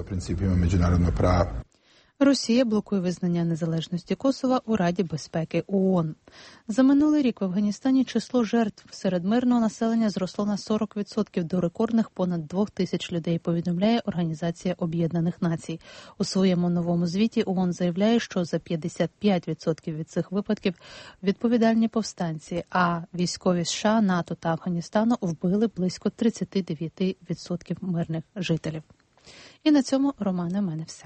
Росія блокує визнання незалежності Косова у Раді безпеки ООН. За минулий рік в Афганістані число жертв серед мирного населення зросло на сорок відсотків до рекордних понад двох тисяч людей, повідомляє Організація Об'єднаних Націй. У своєму новому звіті ООН заявляє, що за п'ятдесят п'ять відсотків від цих випадків відповідальні повстанці, а військові США, НАТО та Афганістану вбили близько тридцять дев'ять відсотків мирних жителів. І на цьому, Романе, в мене все.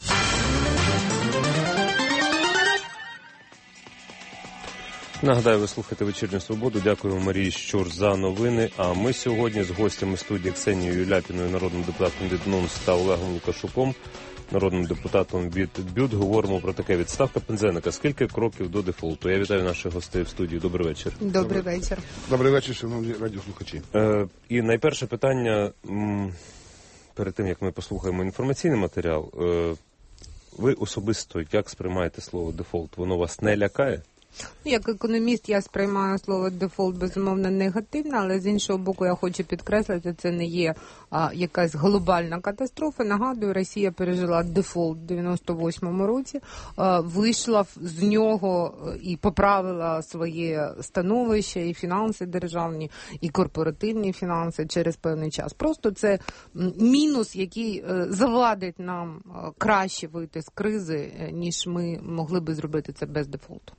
Нагадаю, ви слухаєте «Вечірню Свободу». Дякуємо Марії Щур за новини. А ми сьогодні з гостями студії Ксенією Ляпіною, народним депутатом від НУНС, та Олегом Лукашуком, народним депутатом від БЮТ, говоримо про таке: відставка Пинзеника. Скільки кроків до дефолту? Я вітаю наших гостей в студії. Добрий вечір. Добрий вечір. Добрий вечір, шановні радіослухачі. Е, і найперше питання, м, перед тим, як ми послухаємо інформаційний матеріал. Е, ви особисто як сприймаєте слово дефолт? Воно вас не лякає? Як економіст я сприймаю слово «дефолт» безумовно негативно, але з іншого боку я хочу підкреслити, це не є а, якась глобальна катастрофа. Нагадую, Росія пережила дефолт в дев'яносто восьмому році, а, вийшла з нього і поправила своє становище, і фінанси державні, і корпоративні фінанси через певний час. Просто це мінус, який завадить нам краще вийти з кризи, ніж ми могли би зробити це без дефолту.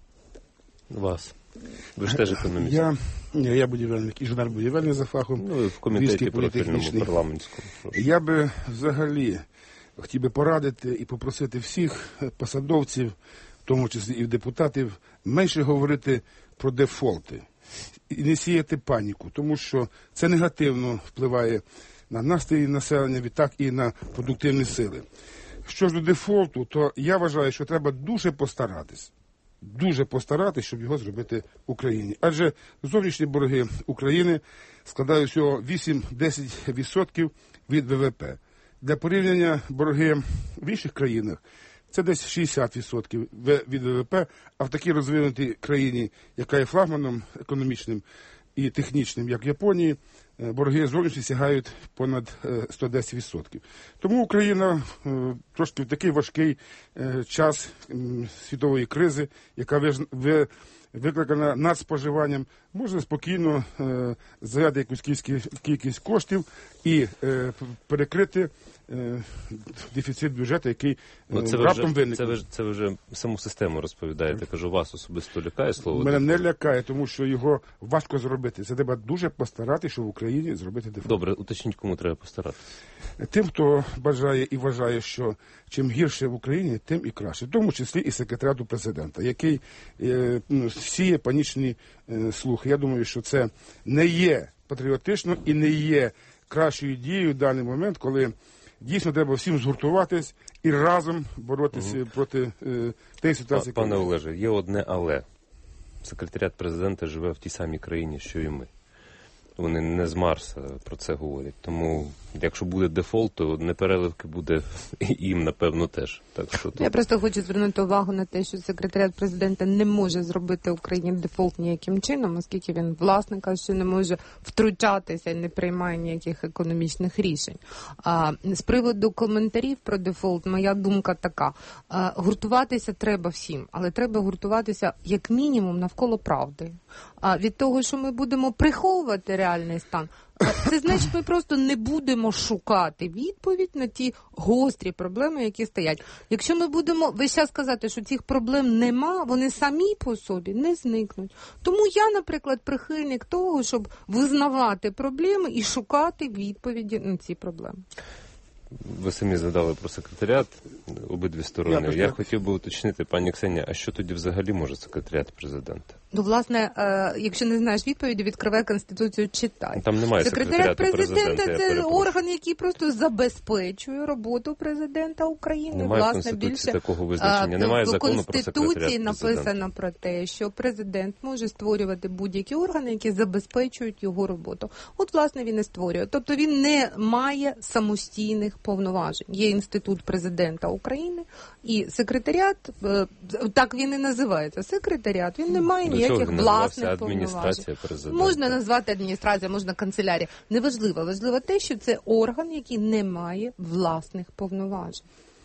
Вас. Ви ж теж економіст. Я, я, я будівельник, інженер-будівельник за фахом. Ну, в комітеті профільному парламентському. Я би взагалі хотів би порадити і попросити всіх посадовців, в тому числі і депутатів, менше говорити про дефолти і не сіяти паніку, тому що це негативно впливає на настрій населення, відтак і на продуктивні сили. Що ж до дефолту, то я вважаю, що треба дуже постаратись. Дуже постаратись, щоб його зробити в Україні. Адже зовнішні борги України складають всього вісім-десять відсотків від ВВП. Для порівняння борги в інших країнах це десь шістдесят відсотків від ВВП, а в такій розвинутій країні, яка є флагманом економічним і технічним, як в Японії, борги зовнішні сягають понад сто десять відсотків. Тому Україна трошки в такий важкий час світової кризи, яка викликана надспоживанням, може спокійно заяти якусь кількість коштів і перекрити дефіцит бюджету, який ну, це раптом вже, виникне. Це ви, це ви вже саму систему розповідаєте. Кажу, вас особисто лякає слово? Мене не лякає, тому що його важко зробити. Це треба дуже постаратися, щоб в Україні зробити дефолт. Добре, уточніть, кому треба постаратися. Тим, хто бажає і вважає, що чим гірше в Україні, тим і краще. В тому числі і секретаріату президента, який е, ну, сіє панічні е, слухи. Я думаю, що це не є патріотично і не є кращою дією в даний момент, коли дійсно треба всім згуртуватись і разом боротися угу. проти е, тієї ситуації. Пане Олеже, є одне але. Секретаріат президента живе в тій самій країні, що і ми. Вони не з Марса про це говорять. Тому, якщо буде дефолт, то непереливки буде і їм, напевно, теж. Так що тут... Я просто хочу звернути увагу на те, що секретаріат президента не може зробити Україні дефолт ніяким чином, оскільки він власника, що не може втручатися і не приймає ніяких економічних рішень. А з приводу коментарів про дефолт, моя думка така. А, гуртуватися треба всім, але треба гуртуватися як мінімум навколо правди. А від того, що ми будемо приховувати реальний стан, це значить, ми просто не будемо шукати відповідь на ті гострі проблеми, які стоять. Якщо ми будемо весь час казати, що цих проблем нема, вони самі по собі не зникнуть. Тому я, наприклад, прихильник того, щоб визнавати проблеми і шукати відповіді на ці проблеми. Ви самі згадали про секретаріат, обидві сторони. Я, Я хотів би уточнити, пані Ксенія, а що тоді взагалі може секретаріат президента? Ну, власне, е, якщо не знаєш відповіді, відкривай Конституцію, читай. Там немає Секретаріат президента, президента, це орган, який просто забезпечує роботу президента України. Немає власне, в Конституції більше, такого визначення, а, немає в закону про секретаріат Конституції президента. написано про те, що президент може створювати будь-які органи, які забезпечують його роботу. От, власне, він і створює. Тобто він не має самостійних повноважень. Є інститут президента України і секретаріат, так він і називається, секретаріат, він не має ніяких власних повноважень. Можна назвати адміністрація, можна канцелярія. Неважливо. Важливо те, що це орган, який не має власних повноважень.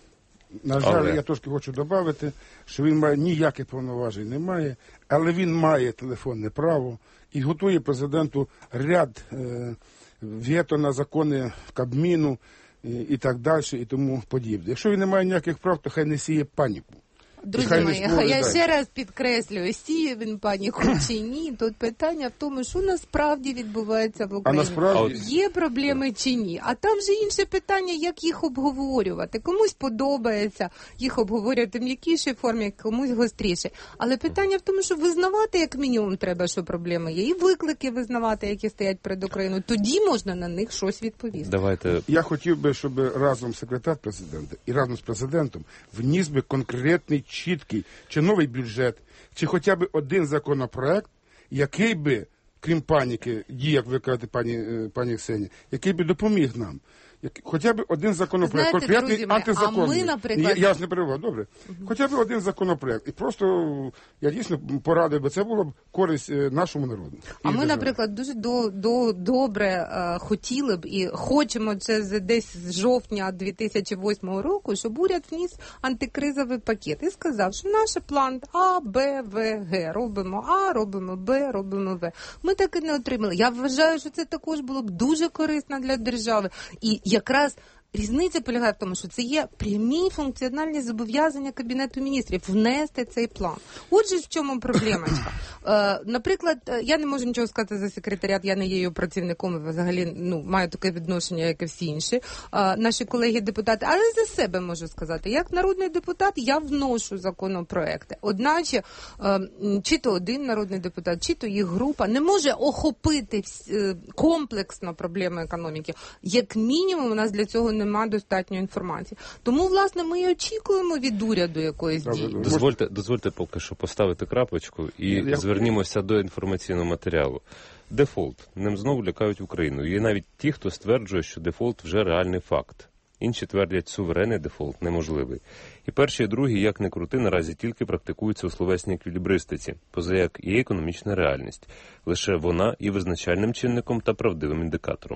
На жаль, але... я трошки хочу додати, що він має ніяких повноважень не має, але він має телефонне право і готує президенту ряд е, вето на закони Кабміну і, і так далі, і тому подібне. Якщо він не має ніяких прав, то хай не сіє паніку. Друзі мої, я ще раз підкреслюю, сіє він паніку чи ні, тут питання в тому, що насправді відбувається в Україні. Насправді... Є проблеми чи ні, а там вже інше питання, як їх обговорювати. Комусь подобається їх обговорювати в м'якішій формі, комусь гостріше. Але питання в тому, що визнавати як мінімум треба, що проблеми є, і виклики визнавати, які стоять перед Україною. Тоді можна на них щось відповісти. Давайте. Я хотів би, щоб разом секретар президента і разом з президентом вніс би конкретний чіткий, чи новий бюджет, чи хоча б один законопроект, який би, крім паніки, дій, як ви кажете, пані, пані Ксені, який би допоміг нам. Хоча б один законопроект, знаєте, конкретний друзі, антизаконний. А ми, наприклад... Я, я ж не перебував, добре. Uh-huh. Хоча б один законопроект. І просто я дійсно порадив би, це було б користь нашому народу. А ми, наприклад, дуже до, до, добре е, хотіли б і хочемо це десь з жовтня дві тисячі восьмого року, щоб уряд вніс антикризовий пакет і сказав, що наш план А, Б, В, Г. Робимо А, робимо Б, робимо В. Ми так і не отримали. Я вважаю, що це також було б дуже корисно для держави. І якраз різниця полягає в тому, що це є прямі функціональні зобов'язання Кабінету міністрів внести цей план. Отже, в чому проблемочка? Е, наприклад, я не можу нічого сказати за секретаріат, я не є його працівником, і взагалі ну, маю таке відношення, як і всі інші е, наші колеги-депутати, але за себе можу сказати. Як народний депутат я вношу законопроекти. Одначе, е, чи то один народний депутат, чи то їх група не може охопити всі, комплексно проблеми економіки. Як мінімум, у нас для цього не немає достатньо інформації. Тому, власне, ми і очікуємо від уряду якоїсь дії. Дозвольте, дозвольте поки що поставити крапочку і Я... звернімося до інформаційного матеріалу. Дефолт. Ним знову лякають Україну. Є навіть ті, хто стверджує, що дефолт вже реальний факт. Інші твердять, суверенний дефолт неможливий. І перші, і другі, як не крути, наразі тільки практикуються у словесній еквілібристиці, позаяк і економічна реальність. Лише вона і визначальним чинником та правдивим індикатором.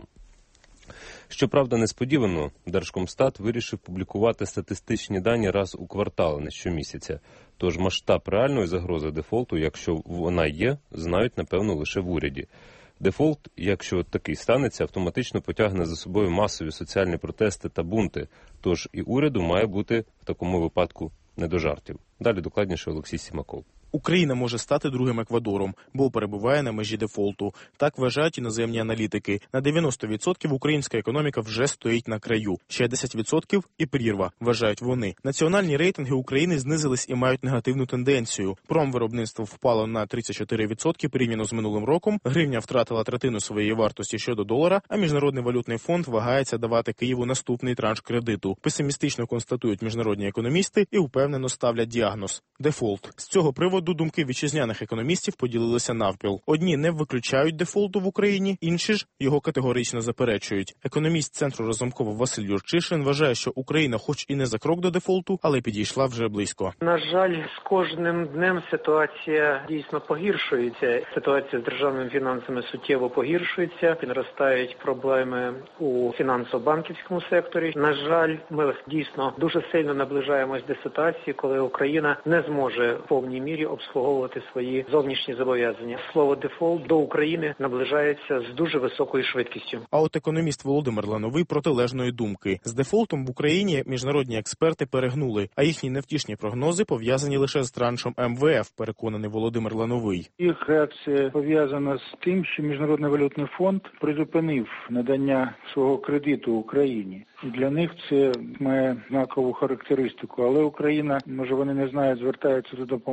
Щоправда, несподівано, Держкомстат вирішив публікувати статистичні дані раз у квартал, а не щомісяця. Тож масштаб реальної загрози дефолту, якщо вона є, знають, напевно, лише в уряді. Дефолт, якщо такий станеться, автоматично потягне за собою масові соціальні протести та бунти. Тож і уряду має бути в такому випадку не до жартів. Далі докладніше Олексій Сімаков. Україна може стати другим Еквадором, бо перебуває на межі дефолту. Так вважають іноземні аналітики. На дев'яносто відсотків українська економіка вже стоїть на краю. Ще десять відсотків і прірва, вважають вони. Національні рейтинги України знизились і мають негативну тенденцію. Промвиробництво впало на тридцять чотири відсотки порівняно з минулим роком, гривня втратила третину своєї вартості щодо долара, а Міжнародний валютний фонд вагається давати Києву наступний транш кредиту. Песимістично констатують міжнародні економісти і впевнено ставлять діагноз – дефолт. З цього приводу До думки вітчизняних економістів поділилися навпіл. Одні не виключають дефолту в Україні, інші ж його категорично заперечують. Економіст Центру Разумкова Василь Юрчишин вважає, що Україна хоч і не за крок до дефолту, але підійшла вже близько. На жаль, з кожним днем ситуація дійсно погіршується. Ситуація з державними фінансами суттєво погіршується, підростають проблеми у фінансово-банківському секторі. На жаль, ми дійсно дуже сильно наближаємось до ситуації, коли Україна не зможе в повній мірі обслуговувати свої зовнішні зобов'язання. Слово «дефолт» до України наближається з дуже високою швидкістю. А от економіст Володимир Лановий протилежної думки. З дефолтом в Україні міжнародні експерти перегнули, а їхні невтішні прогнози пов'язані лише з траншем ем ве еф, переконаний Володимир Лановий. Їх реакція пов'язана з тим, що Міжнародний валютний фонд призупинив надання свого кредиту Україні. І для них це має знакову характеристику. Але Україна, може вони не знають, звертаються за допомогою до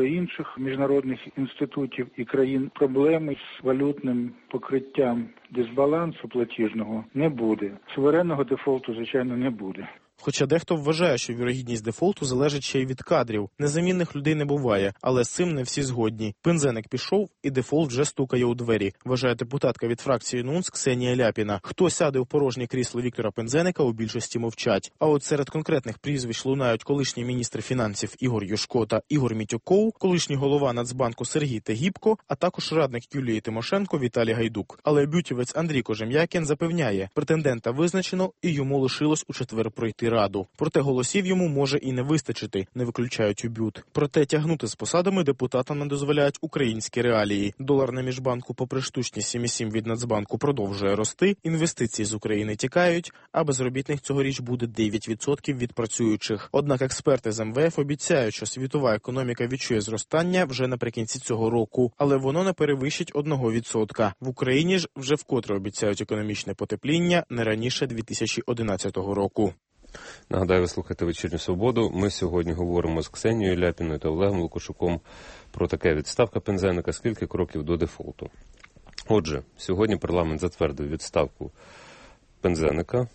до інших міжнародних інститутів і країн, проблеми з валютним покриттям дисбалансу платіжного не буде. Суверенного дефолту, звичайно, не буде. Хоча дехто вважає, що вірогідність дефолту залежить ще й від кадрів. Незамінних людей не буває, але з цим не всі згодні. Пинзеник пішов, і дефолт вже стукає у двері, вважає депутатка від фракції НУНС Ксенія Ляпіна. Хто сяде у порожнє крісло Віктора Пинзеника, у більшості мовчать. А от серед конкретних прізвищ лунають колишній міністр фінансів Ігор Юшко та Ігор Мітюков, колишній голова Нацбанку Сергій Тегібко, а також радник Юлії Тимошенко Віталій Гайдук. Але бютівець Андрій Кожем'якін запевняє, претендента визначено і йому лишилось у четвер пройти раду. Проте голосів йому може і не вистачити, не виключають у бют. Проте тягнути з посадами депутатам не дозволяють українські реалії. Долар на міжбанку попри штучні сім цілих сім від Нацбанку продовжує рости, інвестиції з України тікають, а безробітних цьогоріч буде дев'ять відсотків від працюючих. Однак експерти з ем ве еф обіцяють, що світова економіка відчує зростання вже наприкінці цього року, але воно не перевищить одного відсотка. В Україні ж вже вкотре обіцяють економічне потепління не раніше дві тисячі одинадцятого року. Нагадаю, ви слухаєте «Вечірню свободу». Ми сьогодні говоримо з Ксенією Ляпіною та Олегом Лукашуком про таке: відставка Пинзеника, скільки кроків до дефолту. Отже, сьогодні парламент затвердив відставку Пинзеника,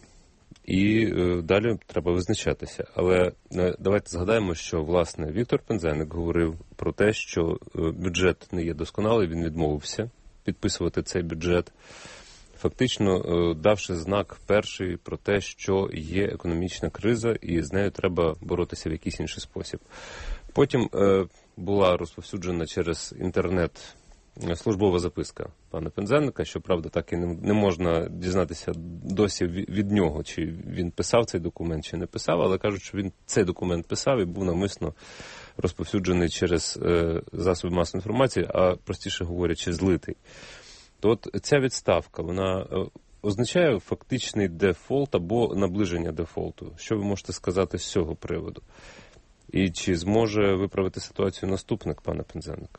і далі треба визначатися. Але давайте згадаємо, що, власне, Віктор Пинзеник говорив про те, що бюджет не є досконалий, він відмовився підписувати цей бюджет, фактично давши знак перший про те, що є економічна криза і з нею треба боротися в якийсь інший спосіб. Потім е, була розповсюджена через інтернет службова записка пана Пинзеника, що, правда, так і не, не можна дізнатися досі від нього, чи він писав цей документ, чи не писав, але кажуть, що він цей документ писав і був навмисно розповсюджений через е, засоби масової інформації, а простіше говорячи, злитий. То от ця відставка, вона означає фактичний дефолт або наближення дефолту. Що ви можете сказати з цього приводу? І чи зможе виправити ситуацію наступник пана Пинзеника?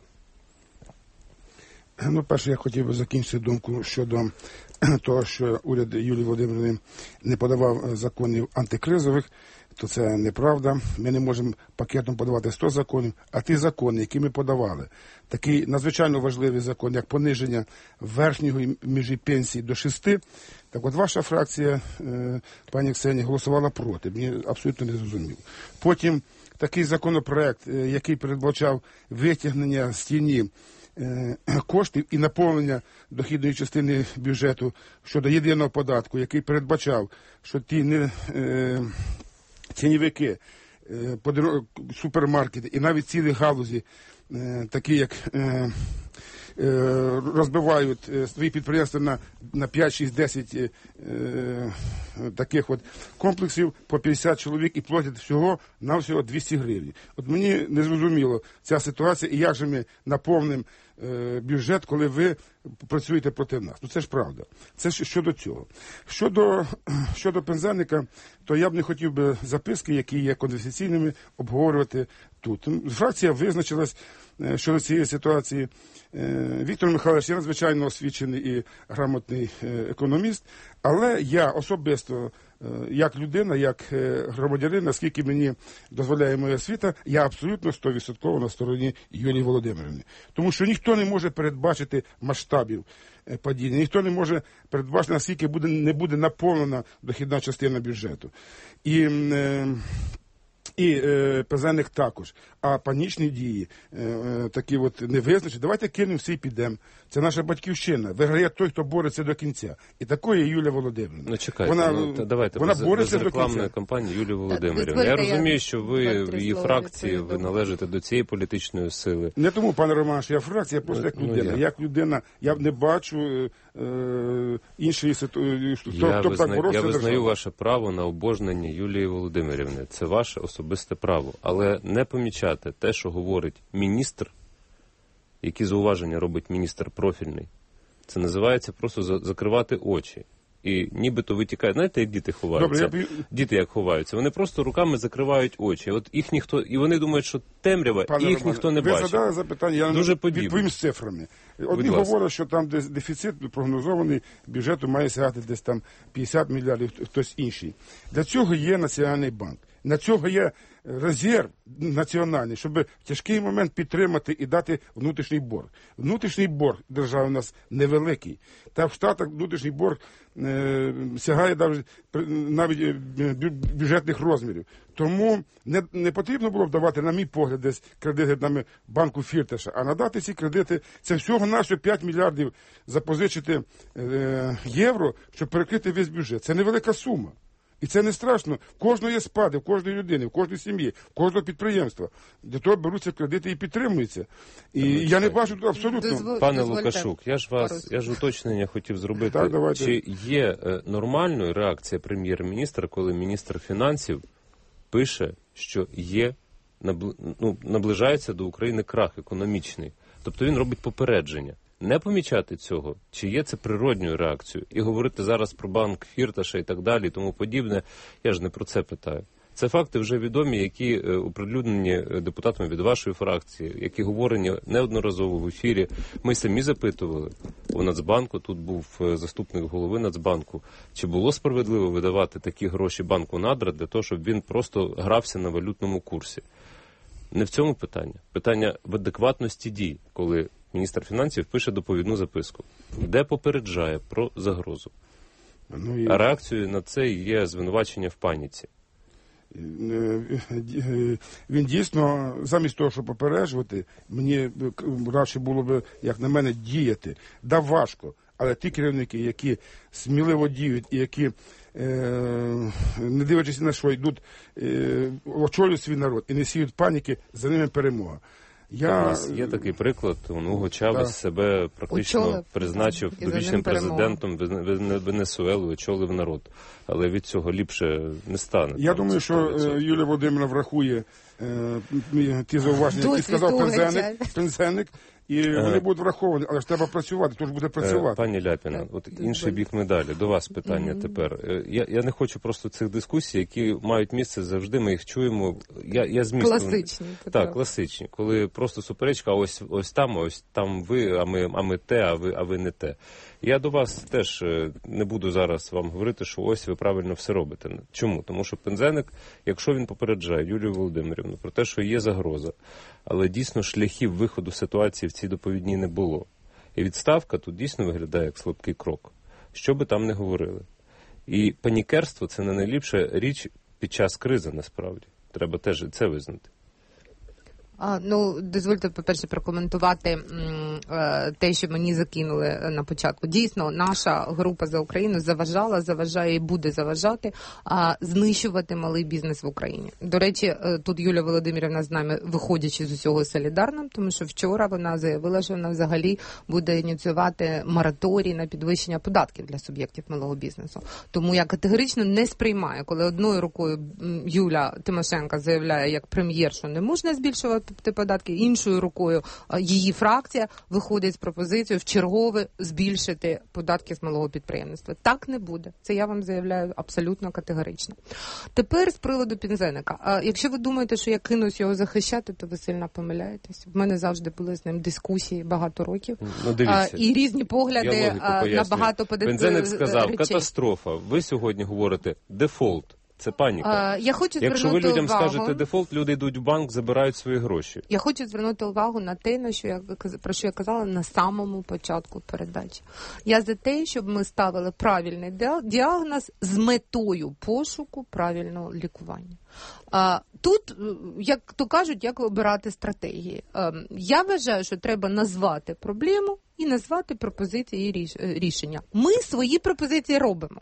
Ну, перше, я хотів би закінчити думку щодо того, що уряд Юлії Володимирівни не подавав законів антикризових, то це неправда. Ми не можемо пакетом подавати сто законів, а ті закони, які ми подавали, такий надзвичайно важливий закон, як пониження верхньої межі пенсії до шести, так от ваша фракція, пані Ксенія, голосувала проти. Мені абсолютно не зрозуміло. Потім такий законопроект, який передбачав витягнення з тіні коштів і наповнення дохідної частини бюджету щодо єдиного податку, який передбачав, що ті не, е, тіньовики, е, супермаркети і навіть цілі галузі, е, такі як е, е, розбивають е, свої підприємства на, на п'ять, шість, десять е, е, таких от комплексів по п'ятдесят чоловік і платять всього на всього двісті гривень. От мені не зрозуміло ця ситуація і як же ми наповнимо е, бюджет, коли ви працюєте проти нас. Ну це ж правда. Це ж щодо цього. Щодо, щодо Пинзеника, то я б не хотів би записки, які є конфіденційними, обговорювати тут. Фракція визначилась е, щодо цієї ситуації. Е, Віктор Михайлович є надзвичайно освічений і грамотний е, економіст, але я особисто, як людина, як громадянин, наскільки мені дозволяє моя освіта, я абсолютно сто відсотків на стороні Юлії Володимирівни. Тому що ніхто не може передбачити масштабів падіння, ніхто не може передбачити, наскільки буде, не буде наповнена дохідна частина бюджету. І... Е, І е, Пинзеник також. А панічні дії, е, такі от невизначені, давайте кинемо всі і підемо. Це наша батьківщина. Виграє той, хто бореться до кінця. І такою є Юлія Володимирівна. Ну, чекайте, вона, ну, давайте, вона без, бореться без до кінця. рекламної кампанії Юлії Володимирівни. Я розумію, що ви в її фракції, ви належите до цієї політичної сили. Не тому, пане Роман, що я фракція, я просто як ну, людина. Я. Як людина, я не бачу е, іншої ситуації, хто, Я, хто визна... так боровся. я визнаю державу. ваше право на обожнення Юлії Володимирівни. Це ваше особисте право. Але не помічати те, що говорить міністр, які зауваження робить міністр профільний, це називається просто закривати очі. І нібито витікають. Знаєте, як діти ховаються? Добре, я... Діти як ховаються? Вони просто руками закривають очі. От їх ніхто, і вони думають, що темрява, Пане і їх Романе, ніхто не ви бачить. Ви задали запитання, я Дуже відповім з цифрами. Одні говорять, що там десь дефіцит прогнозований бюджету має сягати десь там п'ятдесят мільярдів, хтось інший. Для цього є Національний банк. На цього є резерв національний, щоб в тяжкий момент підтримати і дати внутрішній борг. Внутрішній борг держави у нас невеликий. Та в Штатах внутрішній борг е, сягає навіть, навіть бюджетних розмірів. Тому не, не потрібно було б давати, на мій погляд, десь кредити на банку Фірташа, а надати ці кредити, це всього нашого п'ять мільярдів запозичити е, євро, щоб перекрити весь бюджет. Це невелика сума. І це не страшно. В кожного є спади, в кожної людини, в кожній сім'ї, в кожного підприємства. Для того беруться кредити і підтримуються. І так, я не бачу тут абсолютно... Дозволь... Пане Лукашук, я ж вас, я ж уточнення хотів зробити. Так, чи є е, нормальною реакція прем'єр-міністра, коли міністр фінансів пише, що є, набли... ну, наближається до України крах економічний. Тобто він робить попередження. Не помічати цього, чи є це природньою реакцією, і говорити зараз про банк Фірташа і так далі, і тому подібне, я ж не про це питаю. Це факти вже відомі, які оприлюднені депутатами від вашої фракції, які говорені неодноразово в ефірі. Ми самі запитували у Нацбанку, тут був заступник голови Нацбанку, чи було справедливо видавати такі гроші банку Надра для того, щоб він просто грався на валютному курсі. Не в цьому питання. Питання в адекватності дій, коли міністр фінансів пише доповідну записку, де попереджає про загрозу. Ну, і... А реакцією на це є звинувачення в паніці. Він дійсно, замість того, щоб попереджувати, мені радше було б, як на мене, діяти. Да, важко, але ті керівники, які сміливо діють і які, е, не дивлячись на що, йдуть, е, очолюють свій народ і не сіють паніки, за ними перемога. Я... У нас є такий приклад, Уго Чавес да. себе практично очолив, призначив довічним президентом Венесуели, очолив народ. Але від цього ліпше не стане. Я думаю, що Юлія Володимирівна врахує е, ті зауваження, які сказав Пензеник, Пензеник, і ага. вони будуть враховані, але ж треба працювати, тож буде працювати. Пані Ляпіна, от інший бік медалі, до вас питання mm-hmm. тепер. Я, я не хочу просто цих дискусій, які мають місце завжди, ми їх чуємо. Я, я змістив... Класичні. Так, класичні, коли просто суперечка, ось, ось там, ось там ви, а ми, а ми те, а ви, а ви не те. Я до вас теж не буду зараз вам говорити, що ось ви правильно все робите. Чому? Тому що Пензеник, якщо він попереджає Юлію Володимирівну про те, що є загроза, але дійсно шляхів виходу ситуації в цій доповідній не було. І відставка тут дійсно виглядає як слабкий крок. Що би там не говорили. І панікерство – це не найліпша річ під час кризи, насправді. Треба теж це визнати. А, ну, дозвольте, по-перше, прокоментувати м, е, те, що мені закинули на початку. Дійсно, наша група «За Україну» заважала, заважає і буде заважати а, знищувати малий бізнес в Україні. До речі, е, тут Юлія Володимирівна з нами, виходячи з усього, солідарна, тому що вчора вона заявила, що вона взагалі буде ініціювати мораторій на підвищення податків для суб'єктів малого бізнесу. Тому я категорично не сприймаю, коли одною рукою Юля Тимошенко заявляє як прем'єр, що не можна збільшувати податки, іншою рукою її фракція виходить з пропозицією в чергове збільшити податки з малого підприємництва. Так не буде. Це я вам заявляю абсолютно категорично. Тепер з приводу Пензеника. Якщо ви думаєте, що я кинусь його захищати, то ви сильно помиляєтесь. В мене завжди були з ним дискусії багато років. Ну, дивіться. І різні погляди на багато податкових речей. Пензеник сказав, катастрофа. Ви сьогодні говорите дефолт. Це паніка. А, я хочу Якщо ви людям увагу, скажете дефолт, люди йдуть в банк, забирають свої гроші. Я хочу звернути увагу на те, на що я, про що я казала на самому початку передачі. Я за те, щоб ми ставили правильний діагноз з метою пошуку правильного лікування. А, тут, як то кажуть, як обирати стратегії. А, я вважаю, що треба назвати проблему і назвати пропозиції і рішення. Ми свої пропозиції робимо.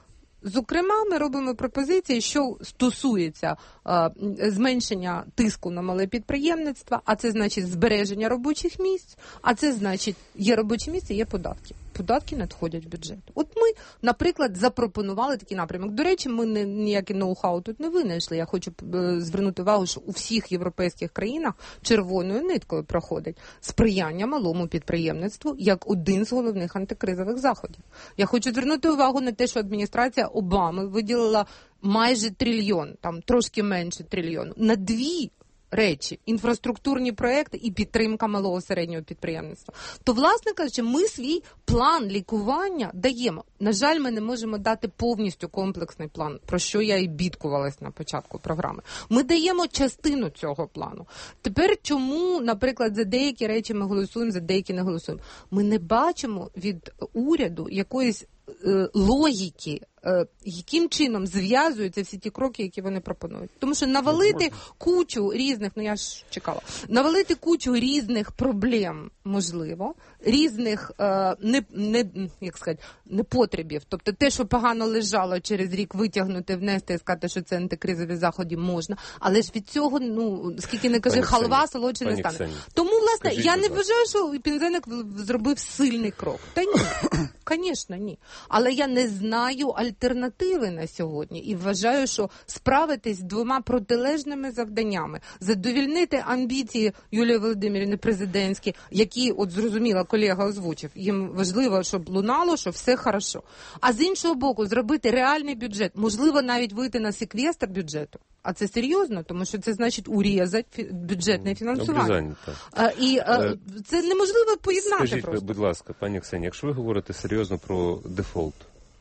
Зокрема, ми робимо пропозиції, що стосується а, зменшення тиску на мале підприємництво, а це значить збереження робочих місць, а це значить є робочі місця, є податки. Податки надходять в бюджет. От ми, наприклад, запропонували такий напрямок. До речі, ми не, ніякий ноу-хау тут не винайшли. Я хочу е, звернути увагу, що у всіх європейських країнах червоною ниткою проходить сприяння малому підприємництву як один з головних антикризових заходів. Я хочу звернути увагу на те, що адміністрація Обами виділила майже трильйон, там трошки менше трильйону, на дві речі: інфраструктурні проекти і підтримка малого середнього підприємництва. То, власне кажучи, ми свій план лікування даємо. На жаль, ми не можемо дати повністю комплексний план, про що я і бідкувалась на початку програми. Ми даємо частину цього плану. Тепер чому, наприклад, за деякі речі ми голосуємо, за деякі не голосуємо? Ми не бачимо від уряду якоїсь е, логіки, е, яким чином зв'язуються всі ті кроки, які вони пропонують. Тому що навалити кучу різних, ну я ж чекала, навалити кучу різних проблем, можливо, різних е, не, не, як сказати, непотребів. Тобто те, що погано лежало, через рік витягнути, внести і сказати, що це антикризові заходи можна. Але ж від цього, ну, скільки не кажи, халва солодше не стане. Ксені. Тому, власне, Кажіть, я не вважаю, що Пінзеник зробив сильний крок. Та ні, звісно, ні. Але я не знаю альтернативи на сьогодні і вважаю, що справитись з двома протилежними завданнями, задовільнити амбіції Юлії Володимирівни президентські, які, от зрозуміла, колега озвучив, їм важливо, щоб лунало, що все хорошо. А з іншого боку, зробити реальний бюджет, можливо, навіть вийти на секвестр бюджету. А це серйозно, тому що це значить урізати бюджетне фінансування. А, і а, це неможливо поєднати. Скажіть, просто. Будь ласка, пані Ксенія, якщо ви говорите серйозно про дефолт,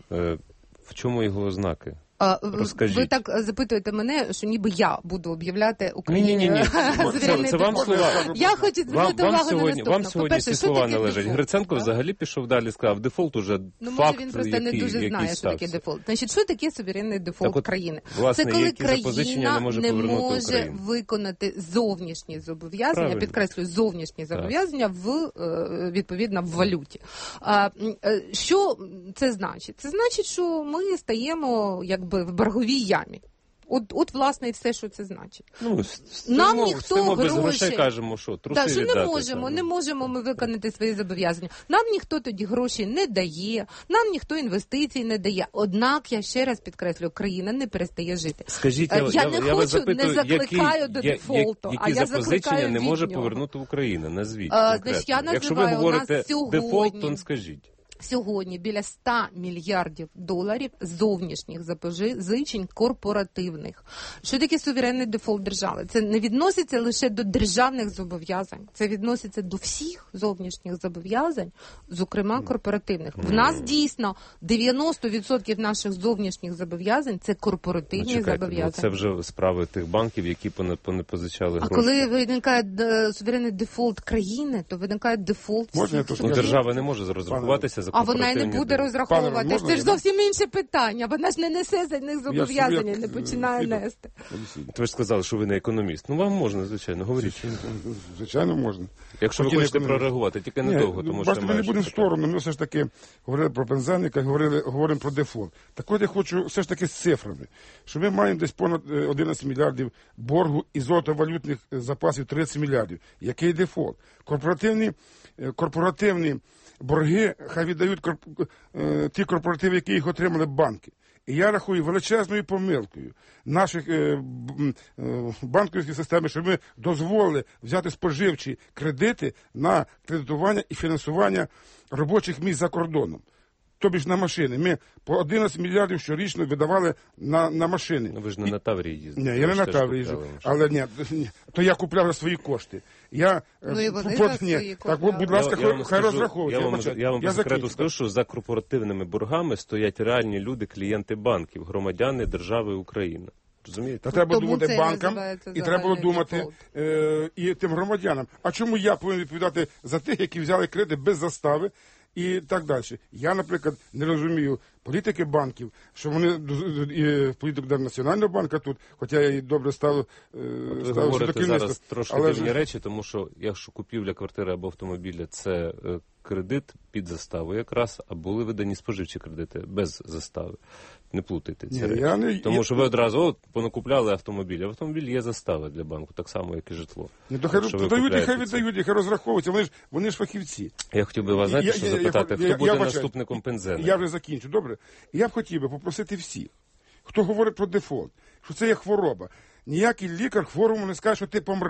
в чому його ознаки? Розкажіть. Ви так запитуєте мене, що ніби я буду об'являти Україні. Ні, ні, ні. Це, це вам слова. Я хочу звернути вам, увагу вам сьогодні, на наступне. Вам сьогодні ці слова належать. Дефолт? Гриценко да? взагалі пішов далі, сказав, дефолт уже ну, факт, може він просто який, не дуже знає, що таке дефолт. Значить, що таке суверенний дефолт от, країни? Власне, це коли не країна може, не може Україну. виконати зовнішні зобов'язання, Правильно. підкреслюю, зовнішні зобов'язання в, відповідно, в валюті. А, що це значить? Це значить, що ми стаємо, якби, в борговій ямі. От, от, власне, і все, що це значить. Ну, Нам стимо, ніхто стимо гроші... без грошей кажемо, що труси да, що віддати. не можемо, там. не можемо ми виконати свої зобов'язання. Нам ніхто тоді гроші не дає, нам ніхто інвестицій не дає. Однак, я ще раз підкреслюю, країна не перестає жити. Скажіть, я, я, я не я хочу, вас запитую, не закликаю які, до дефолту, які а я запозичення не може від нього. повернути Україна? Назвіть а, значить, я називаю, Якщо ви говорите сьогодні... дефолт, то скажіть. Сьогодні біля ста мільярдів доларів зовнішніх запозичень корпоративних. Що таке суверенний дефолт держави? Це не відноситься лише до державних зобов'язань. Це відноситься до всіх зовнішніх зобов'язань, зокрема корпоративних. В нас дійсно дев'яносто відсотків наших зовнішніх зобов'язань – це корпоративні ну, зобов'язання. Це вже справи тих банків, які понепозичали гроші. А коли виникає суверенний дефолт країни, то виникає дефолт Можна, всіх. Ну, держава не може розрахуватися за А вона й не буде розраховувати. Це ж зовсім інше питання. Вона ж не несе за них зобов'язання, як... не починає Фідо. нести. Ви ж сказали, що ви не економіст. Ну, вам можна, звичайно, говоріть. Звичайно, можна. Якщо Хоті ви хочете економіст. прореагувати, тільки недовго, тому що... Бачите, ми не будемо в сторону, ми все ж таки говорили про Пензенника, говорили, говоримо про дефолт. Так от я хочу все ж таки з цифрами, що ми маємо десь понад одинадцять мільярдів боргу і золотовалютних запасів тридцять мільярдів. Який дефолт? Корпоративні, корпоративні борги хай віддають корп... ті корпоративи, які їх отримали банки. І я рахую величезною помилкою наших е, е, банківських систем, що ми дозволили взяти споживчі кредити на кредитування і фінансування робочих місць за кордоном. Тобі ж на машини. Ми по одинадцять мільярдів щорічно видавали на, на машини. Ну ви ж не і... на Таврії їздите. Ні, я не на Таврії їжджу. Але ні, то я купляв за свої кошти. Я, ну і вони под... за свої ні, купляли. Так, будь ласка, я, я хай розраховують. Я, я, вам, я, я вам я секрету скажу, що за корпоративними боргами стоять реальні люди, клієнти банків, громадяни держави України. Розумієте? Та треба Тому думати банкам, і треба було думати е, і тим громадянам. А чому я повинен відповідати за тих, які взяли кредит без застави? І так далі. Я, наприклад, не розумію політики банків, що вони і політику Національного банку тут, хоча я і добре став, ви став говорите зараз трошки але дивні ж... речі, тому що якщо купівля квартири або автомобіля – це кредит під заставу якраз, а були видані споживчі кредити без застави. Не плутайте ці Ні, речі. Я не... Тому що ви одразу от, понакупляли автомобіль. Автомобіль є застава для банку, так само, як і житло. Ні, то хай подають, хай віддають, хай розраховуються. Вони ж, вони ж фахівці. Я хотів би вас, знаєте, я, що я, запитати, я, хто я, буде я, наступником Пензеника? Я вже закінчу, добре? Я б хотів би попросити всіх, хто говорить про дефолт, що це є хвороба. Ніякий лікар хворому не скаже, що ти помреш.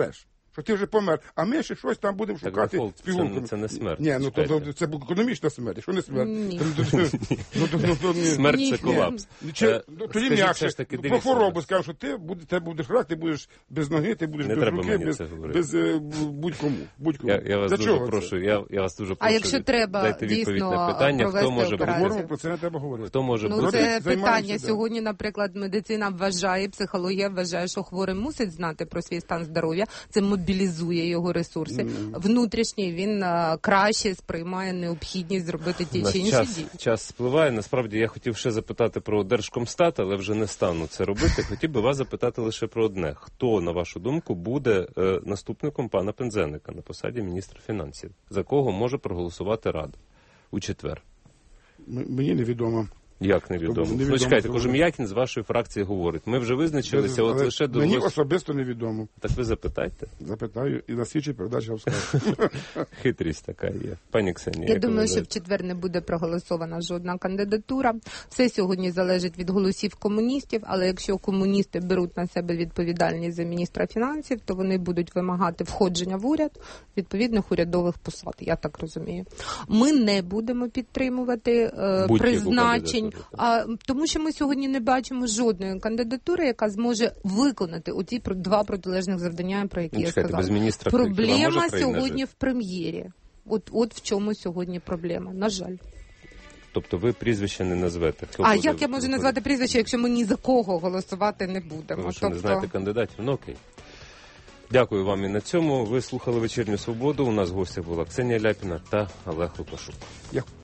що ти вже помер, а ми ще щось там будемо Так, шукати дефолт з пігулками. це, це не смерть. Ні, ну то, Чекайте. то це була економічна смерть, якщо не смерть. Ні. то- то- то- ну, то- то- то- ні. Смерть це колапс. Ні. Чи- Е, ну, Тоді скажіть, м'якше, все ж таки, про дивіться, хворобу скажу, що ти буде- ти будеш рак, ти будеш без ноги, ти будеш Не без треба руки, мені без, це говорити. без е, будь-кому. будь-кому. Я, я вас Для дуже чого це? прошу, я, я вас дуже А прошу. якщо треба, дайте відповідь дійсно, на питання, хто провести може операцію? бути. Про це не треба говорити. Хто може Ну, бути? це Займаємося, питання. да. Сьогодні, наприклад, медицина вважає, психологія вважає, що хворий мусить знати про свій стан здоров'я. Це мобілізує його ресурси. Внутрішній він а, краще сприймає необхідність зробити ті Наш чи інші час, дії. час спливає. Насправді я хотів ще запитати про Держкомстат, але вже не стану це робити. Хотів би вас запитати лише про одне. Хто, на вашу думку, буде е, наступником пана Пинзеника на посаді міністра фінансів? За кого може проголосувати Рада у четвер? М- Мені невідомо. Як невідомо? Невідомо, Ну, чекайте, це Кожем'якін з вашої фракції говорить. Ми вже визначилися, от Але лише до... Мені особисто невідомо. Так ви запитайте. Запитаю і на слідчій передачі скажу. Хитрість така є. Пані Ксенія, Я як ви думаю, що в вважаєте? четвер не буде проголосована жодна кандидатура. Все сьогодні залежить від голосів комуністів, але якщо комуністи беруть на себе відповідальність за міністра фінансів, то вони будуть вимагати входження в уряд відповідних урядових посад. Я так розумію. Ми не будемо підтримувати е, Будь-яку призначень, кандидатуру, а, тому що ми сьогодні не бачимо жодної кандидатури, яка зможе виконати оті про- два протилежних завдання, про які Ну, я чекайте, сказала. без міністра Криківа може Проблема країна сьогодні жити? в прем'єрі. От, от в чому сьогодні проблема, на жаль. Тобто ви прізвище не назвете? Хто А буде як я можу виходити? назвати прізвище, якщо ми ні за кого голосувати не будемо? Ви що, не знаєте Тобто, кандидатів? Ну окей. Дякую вам і на цьому. Ви слухали «Вечірню свободу». У нас в гостях була Ксенія Ляпіна та Олег Лукашук.